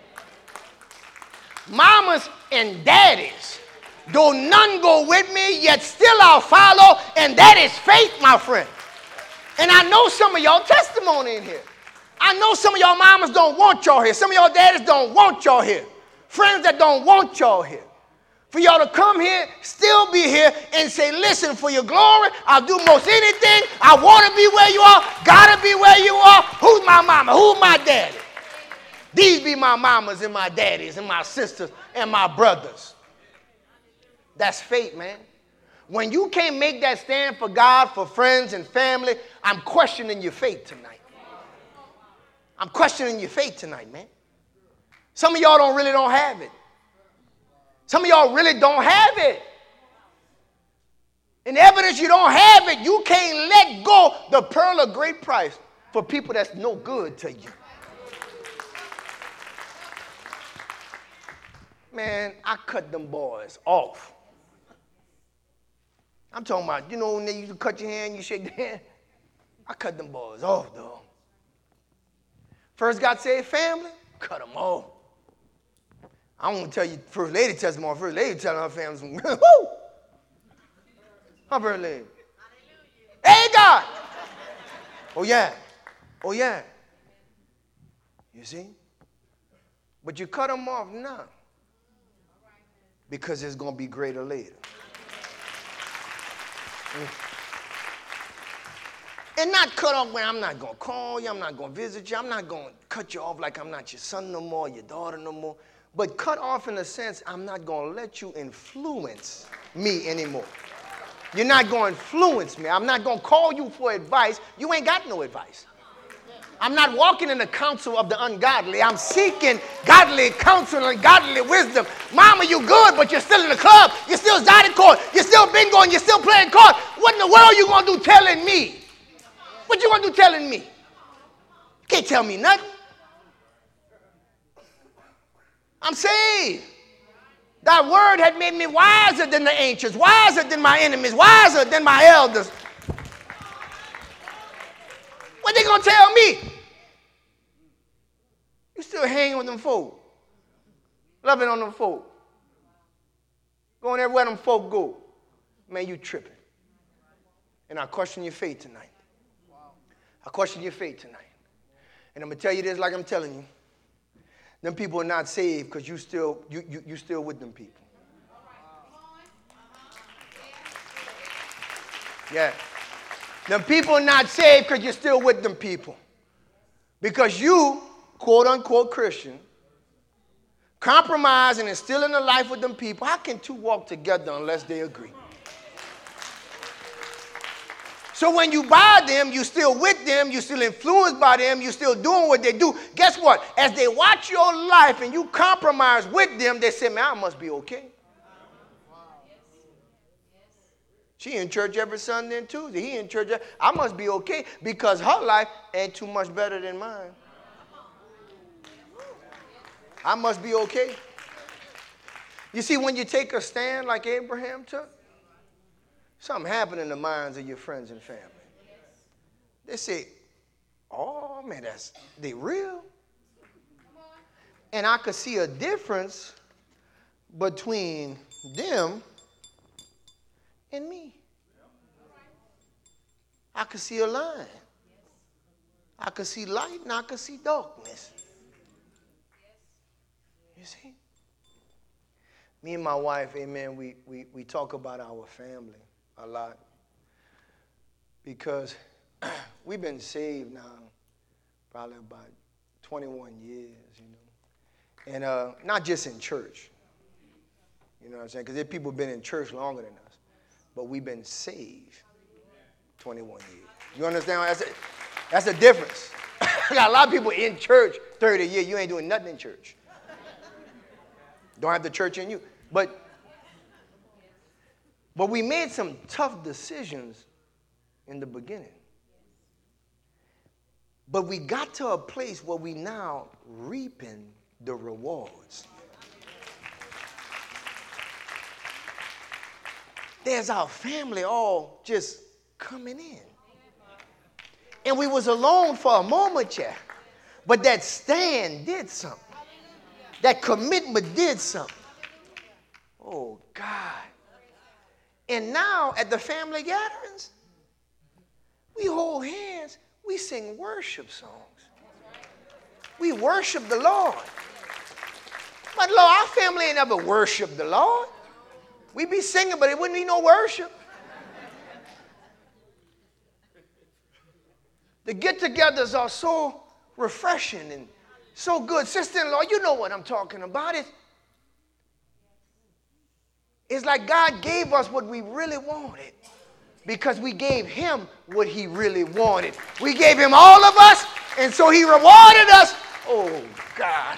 Mamas and daddies. Though none go with me, yet still I'll follow, and that is faith, my friend. And I know some of y'all testimony in here. I know some of y'all mamas don't want y'all here. Some of y'all daddies don't want y'all here. Friends that don't want y'all here. For y'all to come here, still be here, and say, listen, for your glory, I'll do most anything. I want to be where you are. Got to be where you are. Who's my mama? Who's my daddy? These be my mamas and my daddies and my sisters and my brothers. That's faith, man. When you can't make that stand for God, for friends and family, I'm questioning your faith tonight. I'm questioning your faith tonight, man. Some of y'all don't really don't have it. Some of y'all really don't have it. And evidence you don't have it, you can't let go the pearl of great price for people that's no good to you. Man, I cut them boys off. I'm talking about, you know, when they used to cut your hand, you shake their hand. I cut them boys off, though. First got saved family, cut them off. I don't want to tell you First Lady testimony. First Lady telling her family, whoo! Her First Lady. Hey, God! Oh, yeah. Oh, yeah. You see? But you cut them off now because it's going to be greater later. Mm. And not cut off where I'm not going to call you, I'm not going to visit you, I'm not going to cut you off like I'm not your son no more, your daughter no more. But cut off in the sense I'm not going to let you influence me anymore. You're not going to influence me. I'm not going to call you for advice. You ain't got no advice. I'm not walking in the counsel of the ungodly. I'm seeking godly counsel and godly wisdom. Mama, you good, but you're still in the club. You're still dotted court. You're still bingo and you're still playing cards. What in the world are you going to do telling me? What you going to do telling me? You can't tell me nothing. I'm saved. That word had made me wiser than the ancients, wiser than my enemies, wiser than my elders. What they going to tell me? You still hanging with them folk. Loving on them folk. Going everywhere them folk go. Man, you tripping. And I question your faith tonight. I question your faith tonight. And I'm going to tell you this like I'm telling you. Them people are not saved because you still, you, you, you still with them people. Yeah. Them people are not saved because you're still with them people. Because you, quote unquote Christian, compromising and still in the life with them people. How can two walk together unless they agree? So when you buy them, you're still with them, you're still influenced by them, you're still doing what they do. Guess what? As they watch your life and you compromise with them, they say, man, I must be okay. She in church every Sunday and Tuesday. He in church. I must be okay because her life ain't too much better than mine. I must be okay. You see, when you take a stand like Abraham took, something happened in the minds of your friends and family. They say, oh, man, that's, they real. And I could see a difference between them and me. I could see a line. I could see light and I could see darkness. You see? Me and my wife, amen, we, we, we talk about our family a lot because we've been saved now probably about twenty-one years, you know, and uh, not just in church, you know what I'm saying, because there are people who've been in church longer than us, but we've been saved twenty-one years. You understand? That's a, that's a difference. I got a lot of people in church thirty years. You ain't doing nothing in church. Don't have the church in you. But, but we made some tough decisions in the beginning. But we got to a place where we now reaping the rewards. There's our family all just coming in. And we was alone for a moment, yeah. But that stand did something. That commitment did something. Oh, God. And now at the family gatherings, we hold hands. We sing worship songs. We worship the Lord. But Lord, our family ain't never worshiped the Lord. We be singing, but it wouldn't be no worship. The get-togethers are so refreshing and so good. Sister-in-law, you know what I'm talking about. It, it's like God gave us what we really wanted because we gave him what he really wanted. We gave him all of us, and so he rewarded us. Oh, God.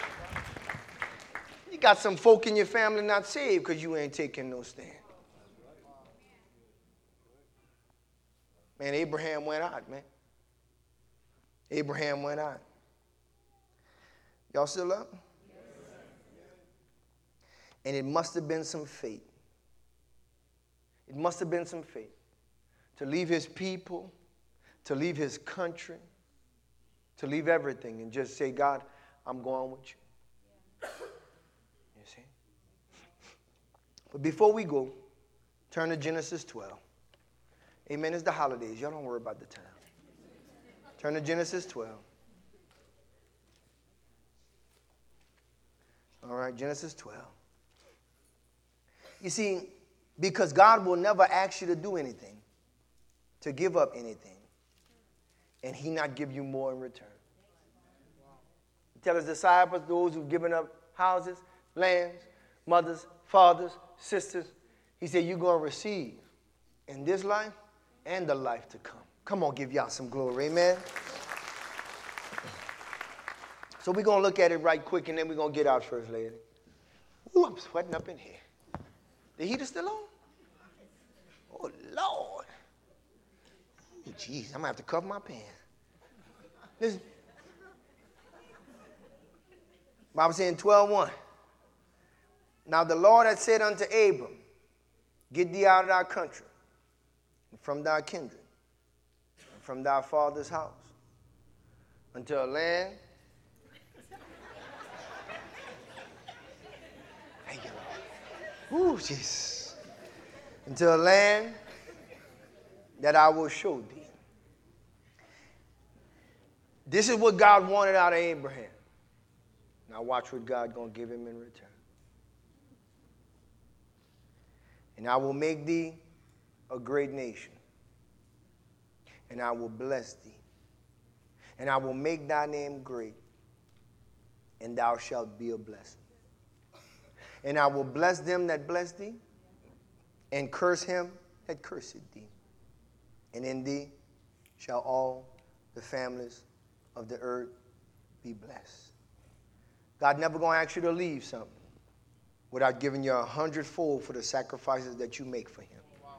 You got some folk in your family not saved because you ain't taking no stand. Man, Abraham went out, man. Abraham went out. Y'all still up? And it must have been some faith. It must have been some faith to leave his people, to leave his country, to leave everything and just say, God, I'm going with you. You see? But before we go, turn to Genesis twelve. Amen. It's the holidays. Y'all don't worry about the time. Turn to Genesis twelve. All right, Genesis twelve. You see, because God will never ask you to do anything, to give up anything, and he not give you more in return. He tell his disciples, those who've given up houses, lands, mothers, fathers, sisters, he said, you're going to receive in this life and the life to come. Come on, give y'all some glory, amen? So we're going to look at it right quick, and then we're going to get out first, lady. Ooh, I'm sweating up in here. The heater still on? Oh, Lord. Oh, jeez, I'm going to have to cover my pants. Listen. Bible saying twelve one. Now the Lord had said unto Abram, get thee out of thy country, and from thy kindred, and from thy father's house, unto a land. Thank you, Lord. Ooh, Jesus. Unto a land that I will show thee. This is what God wanted out of Abraham. Now watch what God going to give him in return. And I will make thee a great nation. And I will bless thee. And I will make thy name great. And thou shalt be a blessing. And I will bless them that bless thee. And curse him that curseth thee. And in thee shall all the families of the earth be blessed. God never going to ask you to leave something without giving you a hundredfold for the sacrifices that you make for him.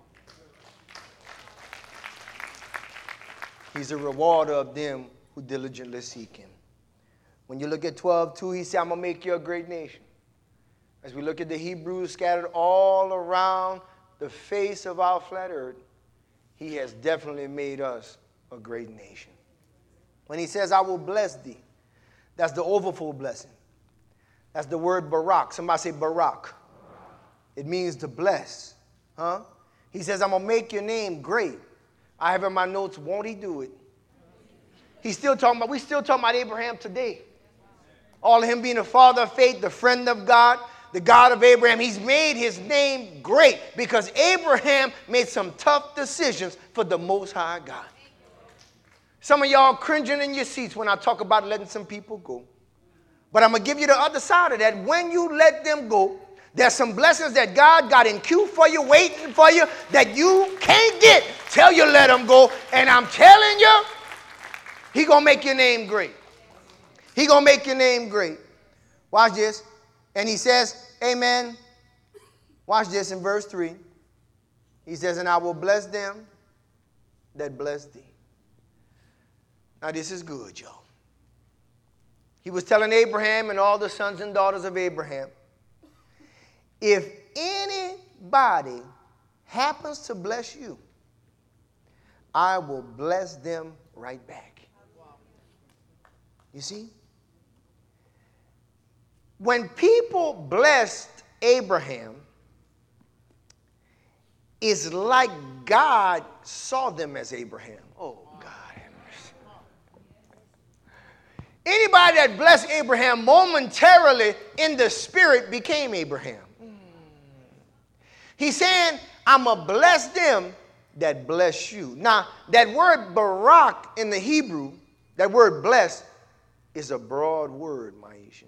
He's a rewarder of them who diligently seek him. When you look at twelve two, he said, I'm going to make you a great nation. As we look at the Hebrews scattered all around the face of our flat earth, he has definitely made us a great nation. When he says, I will bless thee, that's the overflow blessing. That's the word barak. Somebody say barak. It means to bless. Huh? He says, I'm going to make your name great. I have in my notes, won't he do it? He's still talking about, we still talking about Abraham today. All of him being the father of faith, the friend of God, the God of Abraham. He's made his name great because Abraham made some tough decisions for the Most High God. Some of y'all cringing in your seats when I talk about letting some people go. But I'm going to give you the other side of that. When you let them go, there's some blessings that God got in queue for you, waiting for you, that you can't get till you let them go. And I'm telling you, He going to make your name great. He going to make your name great. Watch this. And he says, amen. Watch this in verse three. He says, and I will bless them that bless thee. Now this is good, y'all. He was telling Abraham and all the sons and daughters of Abraham, if anybody happens to bless you, I will bless them right back. You see? When people blessed Abraham, it's like God saw them as Abraham. Oh, God have mercy. Anybody that blessed Abraham momentarily in the spirit became Abraham. He's saying, I'm going to bless them that bless you. Now, that word barak in the Hebrew, that word bless, is a broad word, Maisha.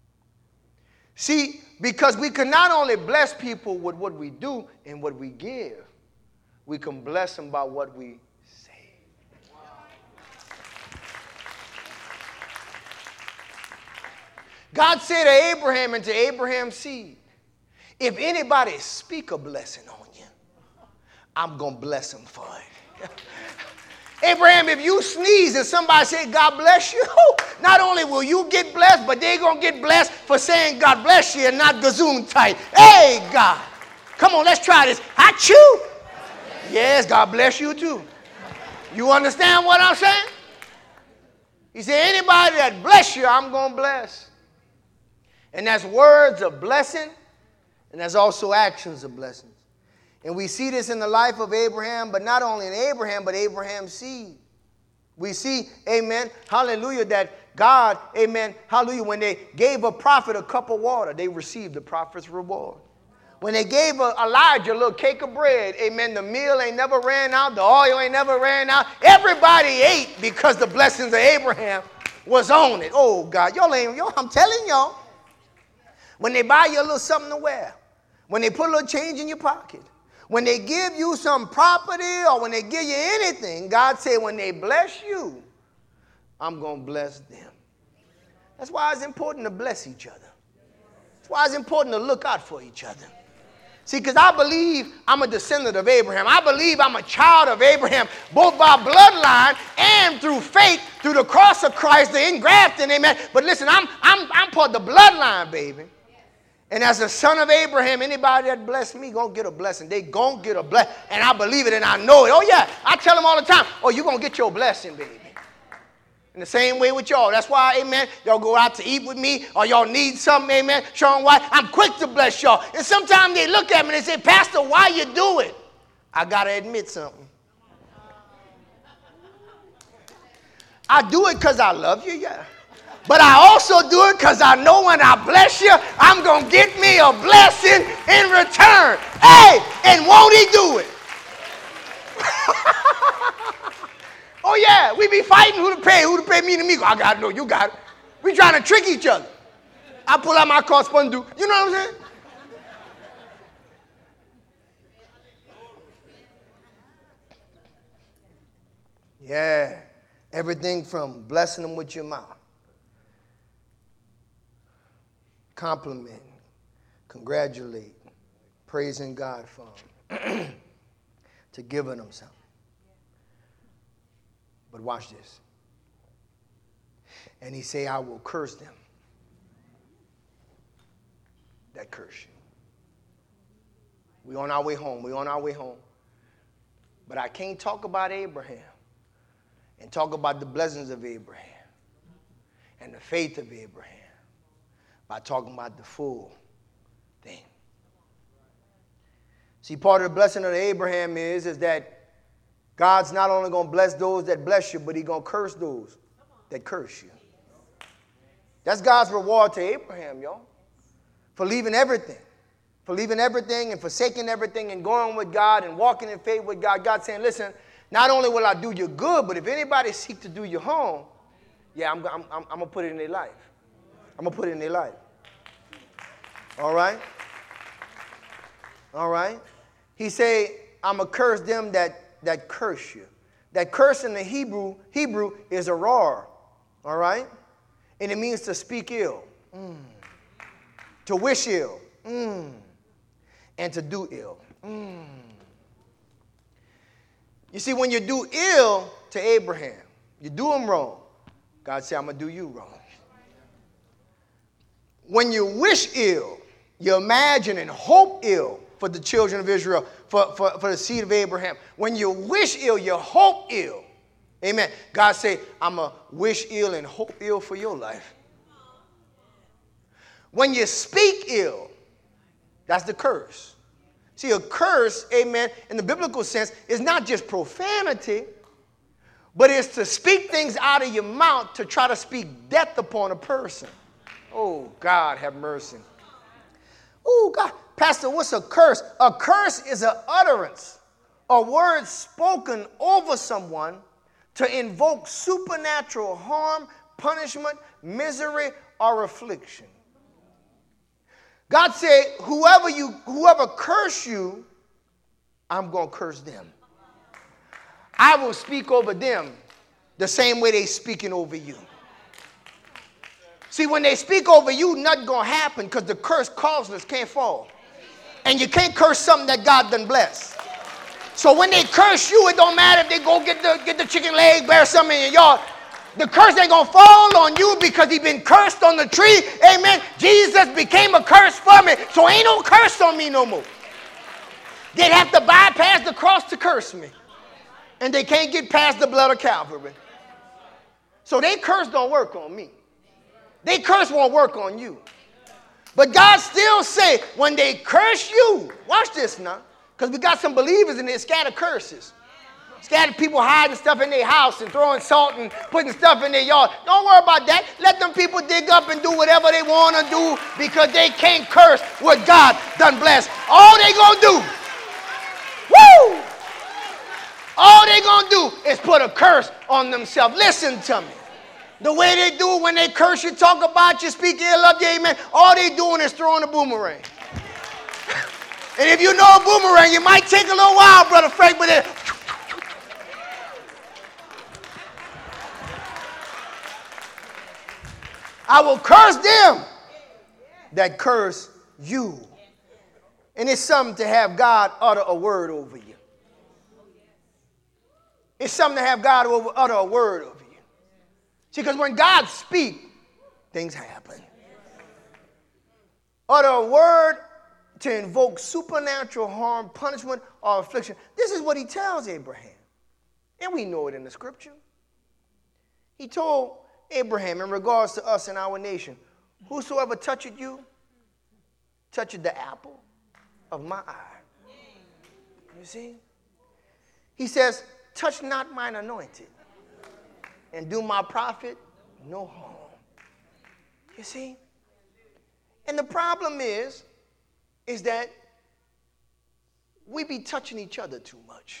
See, because we can not only bless people with what we do and what we give, we can bless them by what we say. God said to Abraham and to Abraham's seed, if anybody speak a blessing on you, I'm going to bless them for it. Abraham, if you sneeze and somebody say, God bless you, not only will you get blessed, but they're going to get blessed for saying God bless you and not gazoon tight. Hey, God. Come on, let's try this. Achoo. Yes, God bless you too. You understand what I'm saying? He said, anybody that bless you, I'm going to bless. And that's words of blessing, and that's also actions of blessings. And we see this in the life of Abraham, but not only in Abraham, but Abraham's seed. We see, amen, hallelujah, that God, amen, hallelujah, when they gave a prophet a cup of water, they received the prophet's reward. When they gave a, Elijah a little cake of bread, amen, the meal ain't never ran out, the oil ain't never ran out. Everybody ate because the blessings of Abraham was on it. Oh, God, y'all ain't, y'all, I'm telling y'all. When they buy you a little something to wear, when they put a little change in your pocket, when they give you some property or when they give you anything, God said, when they bless you, I'm going to bless them. That's why it's important to bless each other. That's why it's important to look out for each other. See, because I believe I'm a descendant of Abraham. I believe I'm a child of Abraham, both by bloodline and through faith, through the cross of Christ, the engrafting, amen. But listen, I'm, I'm, I'm part of the bloodline, baby. And as a son of Abraham, anybody that bless me going to get a blessing. They going to get a blessing. And I believe it and I know it. Oh, yeah. I tell them all the time, oh, you're going to get your blessing, baby. In the same way with y'all. That's why, amen, y'all go out to eat with me or y'all need something, amen. Sean White, I'm quick to bless y'all. And sometimes they look at me and they say, Pastor, why you do it? I got to admit something. I do it because I love you, yeah. But I also do it because I know when I bless you, I'm going to get me a blessing in return. Hey, and won't he do it? Oh, yeah, we be fighting who to pay, who to pay me and me. I got to know, you got it. We trying to trick each other. I pull out my correspondent. You know what I'm saying? Yeah, everything from blessing them with your mouth, compliment, congratulate, praising God for them, to giving them something. But watch this. And he say, I will curse them that curse you. We on our way home. We on our way home. But I can't talk about Abraham and talk about the blessings of Abraham and the faith of Abraham by talking about the full thing. See, part of the blessing of Abraham is, is that God's not only going to bless those that bless you, but he's going to curse those that curse you. That's God's reward to Abraham, y'all, for leaving everything, for leaving everything and forsaking everything and going with God and walking in faith with God. God saying, listen, not only will I do you good, but if anybody seek to do you harm, yeah, I'm, I'm, I'm, I'm going to put it in their life. I'm going to put it in their life. All right? All right? He say, I'm going to curse them that, that curse you. That curse in the Hebrew, Hebrew is a roar, all right? And it means to speak ill, mm. to wish ill, mm. and to do ill. Mm. You see, when you do ill to Abraham, you do him wrong, God said, I'm going to do you wrong. When you wish ill, you imagine and hope ill for the children of Israel, for, for, for the seed of Abraham. When you wish ill, you hope ill. Amen. God say, I'm going to wish ill and hope ill for your life. When you speak ill, that's the curse. See, a curse, amen, in the biblical sense, is not just profanity, but it's to speak things out of your mouth to try to speak death upon a person. Oh, God, have mercy. Oh, God. Pastor, what's a curse? A curse is an utterance, a word spoken over someone to invoke supernatural harm, punishment, misery, or affliction. God said, whoever you, whoever curse you, I'm going to curse them. I will speak over them the same way they speaking over you. See, when they speak over you, nothing going to happen because the curse causeless can't fall. And you can't curse something that God done bless. So when they curse you, it don't matter if they go get the, get the chicken leg, bear something in your yard. The curse ain't going to fall on you because he been cursed on the tree. Amen. Jesus became a curse for me. So ain't no curse on me no more. They'd have to bypass the cross to curse me. And they can't get past the blood of Calvary. So they curse don't work on me. They curse won't work on you. But God still say, when they curse you, watch this now, because we got some believers in there scatter curses. Scattered people hiding stuff in their house and throwing salt and putting stuff in their yard. Don't worry about that. Let them people dig up and do whatever they want to do because they can't curse what God done bless. All they going to do, woo! All they going to do is put a curse on themselves. Listen to me. The way they do it when they curse you, talk about you, speak ill of you, amen, all they doing is throwing a boomerang. And if you know a boomerang, it might take a little while, Brother Frank, but it... I will curse them that curse you. And it's something to have God utter a word over you. It's something to have God over, utter a word over you. See, because when God speaks, things happen. Utter a word to invoke supernatural harm, punishment, or affliction. This is what he tells Abraham. And we know it in the scripture. He told Abraham in regards to us and our nation, whosoever toucheth you, toucheth the apple of my eye. You see? He says, touch not mine anointed, and do my prophet no harm. You see? And the problem is, is that we be touching each other too much.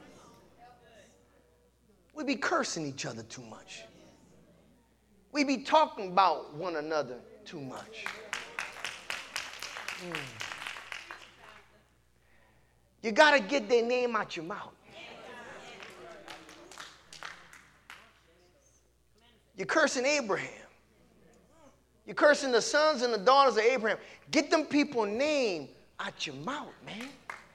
We be cursing each other too much. We be talking about one another too much. Mm. You got to get their name out your mouth. You're cursing Abraham. You're cursing the sons and the daughters of Abraham. Get them people name out your mouth, man.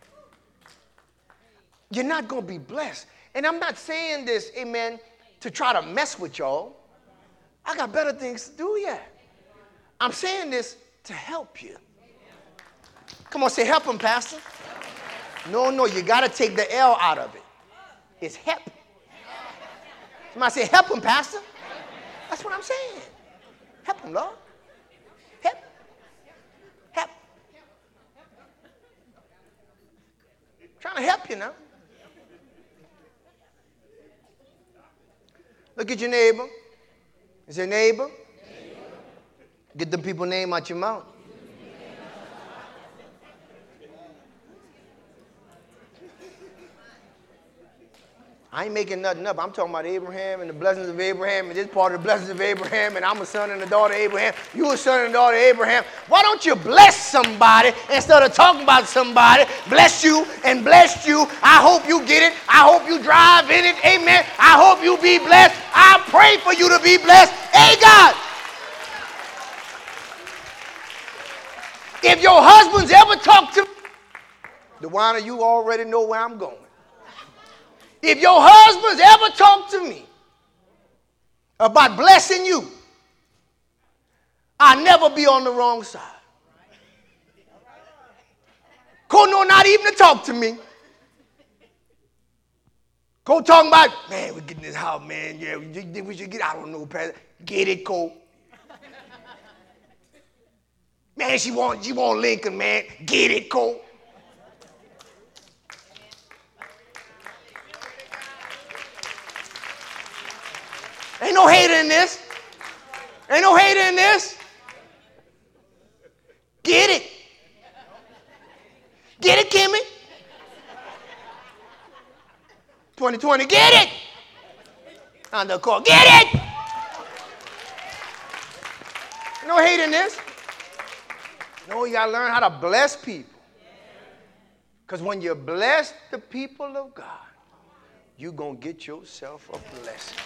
You're not going to be blessed. And I'm not saying this, amen, to try to mess with y'all. I got better things to do yet. I'm saying this to help you. Come on, say help him, Pastor. No, no, you got to take the L out of it. It's help. Somebody say help him, Pastor. That's what I'm saying. Help him, Lord. Help. Help. I'm trying to help you now. Look at your neighbor. Is your neighbor? neighbor? Get them people name out your mouth. I ain't making nothing up. I'm talking about Abraham and the blessings of Abraham, and this part of the blessings of Abraham, and I'm a son and a daughter of Abraham. You a son and a daughter of Abraham. Why don't you bless somebody instead of talking about somebody? Bless you and bless you. I hope you get it. I hope you drive in it. Amen. I hope you be blessed. I pray for you to be blessed. Hey, God. If your husband's ever talked to the one of you already know where I'm going. If your husband's ever talked to me about blessing you, I'll never be on the wrong side. Go no, not even to talk to me. Go talking about, man, we're getting this house, man. Yeah, we think we should get, I don't know, Pastor. Get it, Cole. Man, she want, she want Lincoln, man. Get it, Cole. Ain't no hater in this. Ain't no hater in this. Get it. Get it, Kimmy. twenty twenty, get it. Undercourt, get it. No hater in this. No, you got to learn how to bless people. Because when you bless the people of God, you're going to get yourself a blessing.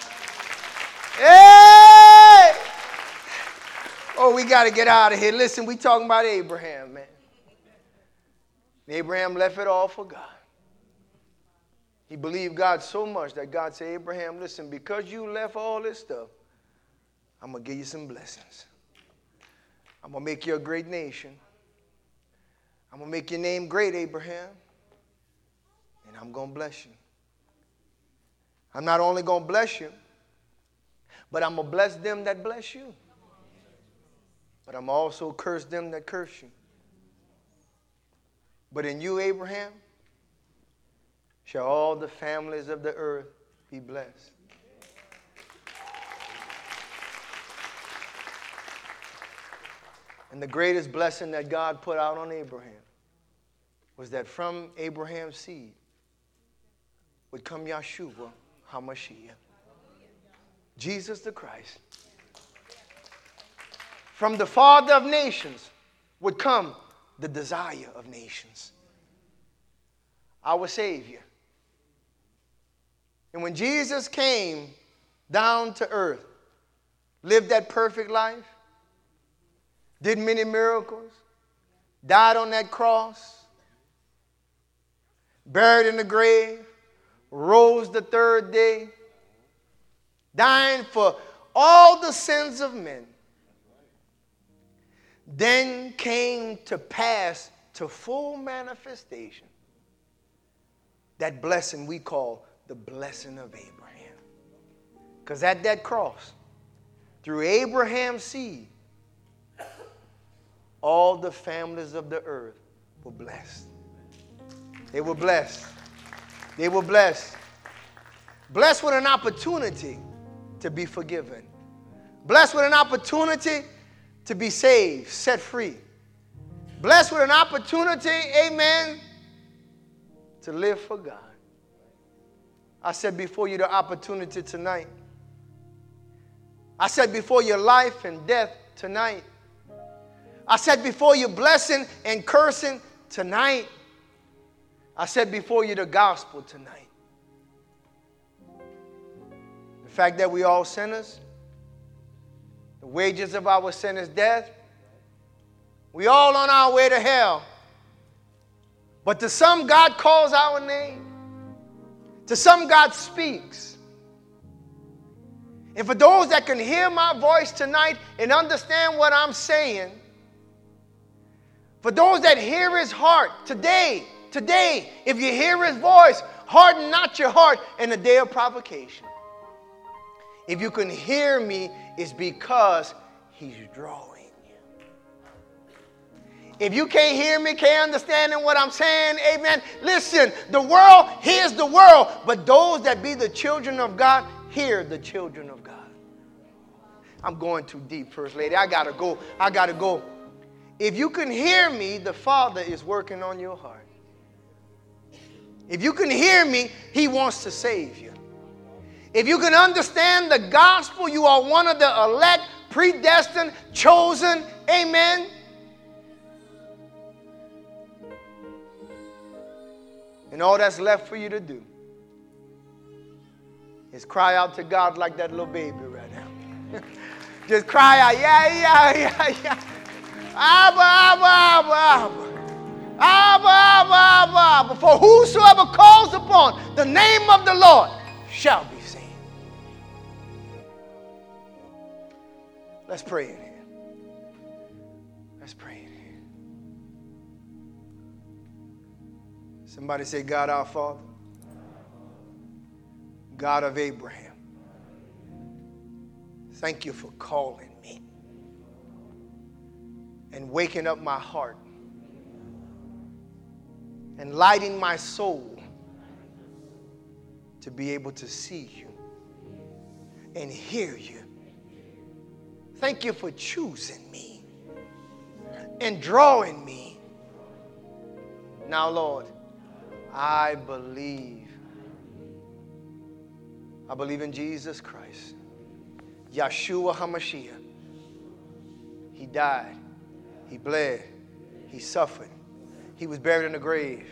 Hey! Oh, we got to get out of here. Listen, we talking about Abraham, man. Abraham left it all for God. He believed God so much that God said, Abraham, listen, because you left all this stuff, I'm going to give you some blessings. I'm going to make you a great nation. I'm going to make your name great, Abraham. And I'm going to bless you. I'm not only going to bless you, but I'm going to bless them that bless you. But I'm also curse them that curse you. But in you, Abraham, shall all the families of the earth be blessed. And the greatest blessing that God put out on Abraham was that from Abraham's seed would come Yeshua HaMashiach, Jesus the Christ. From the Father of nations would come the desire of nations, our Savior. And when Jesus came down to earth, lived that perfect life, did many miracles, died on that cross, buried in the grave, rose the third day, dying for all the sins of men, then came to pass to full manifestation that blessing we call the blessing of Abraham. Because at that cross, through Abraham's seed, all the families of the earth were blessed. They were blessed. They were blessed. Blessed with an opportunity to be forgiven. Blessed with an opportunity to be saved, set free. Blessed with an opportunity, amen, to live for God. I said before you the opportunity tonight. I said before your life and death tonight. I said before you blessing and cursing tonight. I said before you the gospel tonight. The fact that we all sinners, the wages of our sin is death. We all on our way to hell. But to some God calls our name. To some God speaks. And for those that can hear my voice tonight and understand what I'm saying, for those that hear his heart today, today, if you hear his voice, harden not your heart in the day of provocation. If you can hear me, it's because he's drawing you. If you can't hear me, can't understand what I'm saying, amen. Listen, the world hears the world, but those that be the children of God hear the children of God. I'm going too deep, First Lady. I got to go. I got to go. If you can hear me, the Father is working on your heart. If you can hear me, he wants to save you. If you can understand the gospel, you are one of the elect, predestined, chosen. Amen. And all that's left for you to do is cry out to God like that little baby right now. Just cry out, yeah, yeah, yeah, yeah. Abba, Abba, Abba, Abba. Abba, Abba, Abba, Abba. For whosoever calls upon the name of the Lord shall be saved. Let's pray in here. Let's pray in here. Somebody say, God our Father, God of Abraham, thank you for calling me and waking up my heart and lighting my soul to be able to see you and hear you. Thank you for choosing me and drawing me. Now, Lord, I believe. I believe in Jesus Christ, Yeshua HaMashiach. He died. He bled. He suffered. He was buried in the grave.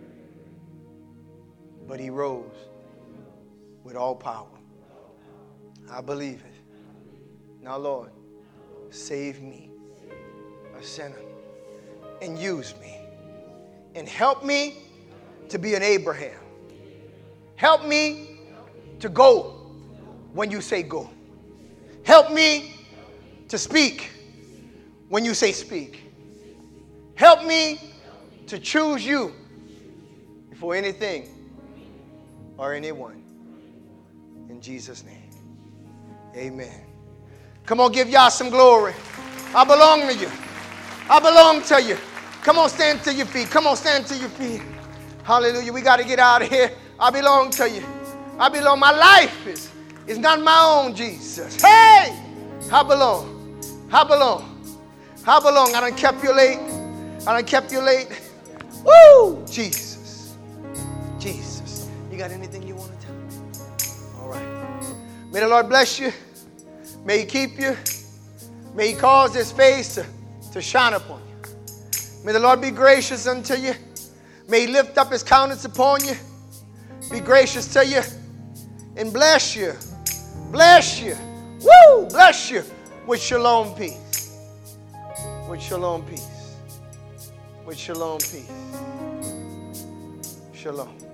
But he rose with all power. I believe it. Now, Lord, save me, a sinner, and use me. And help me to be an Abraham. Help me to go when you say go. Help me to speak when you say speak. Help me to choose you before anything or anyone. In Jesus' name, amen. Come on, give y'all some glory. I belong to you. I belong to you. Come on, stand to your feet. Come on, stand to your feet. Hallelujah. We got to get out of here. I belong to you. I belong. My life is, is not my own, Jesus. Hey! I belong. I belong. I belong. I done kept you late. I done kept you late. Woo! Jesus. Jesus. You got anything you want to tell me? All right. May the Lord bless you. May he keep you. May he cause his face to, to shine upon you. May the Lord be gracious unto you. May he lift up his countenance upon you. Be gracious to you. And bless you. Bless you. Woo! Bless you with shalom peace. With shalom peace. With shalom peace. Shalom.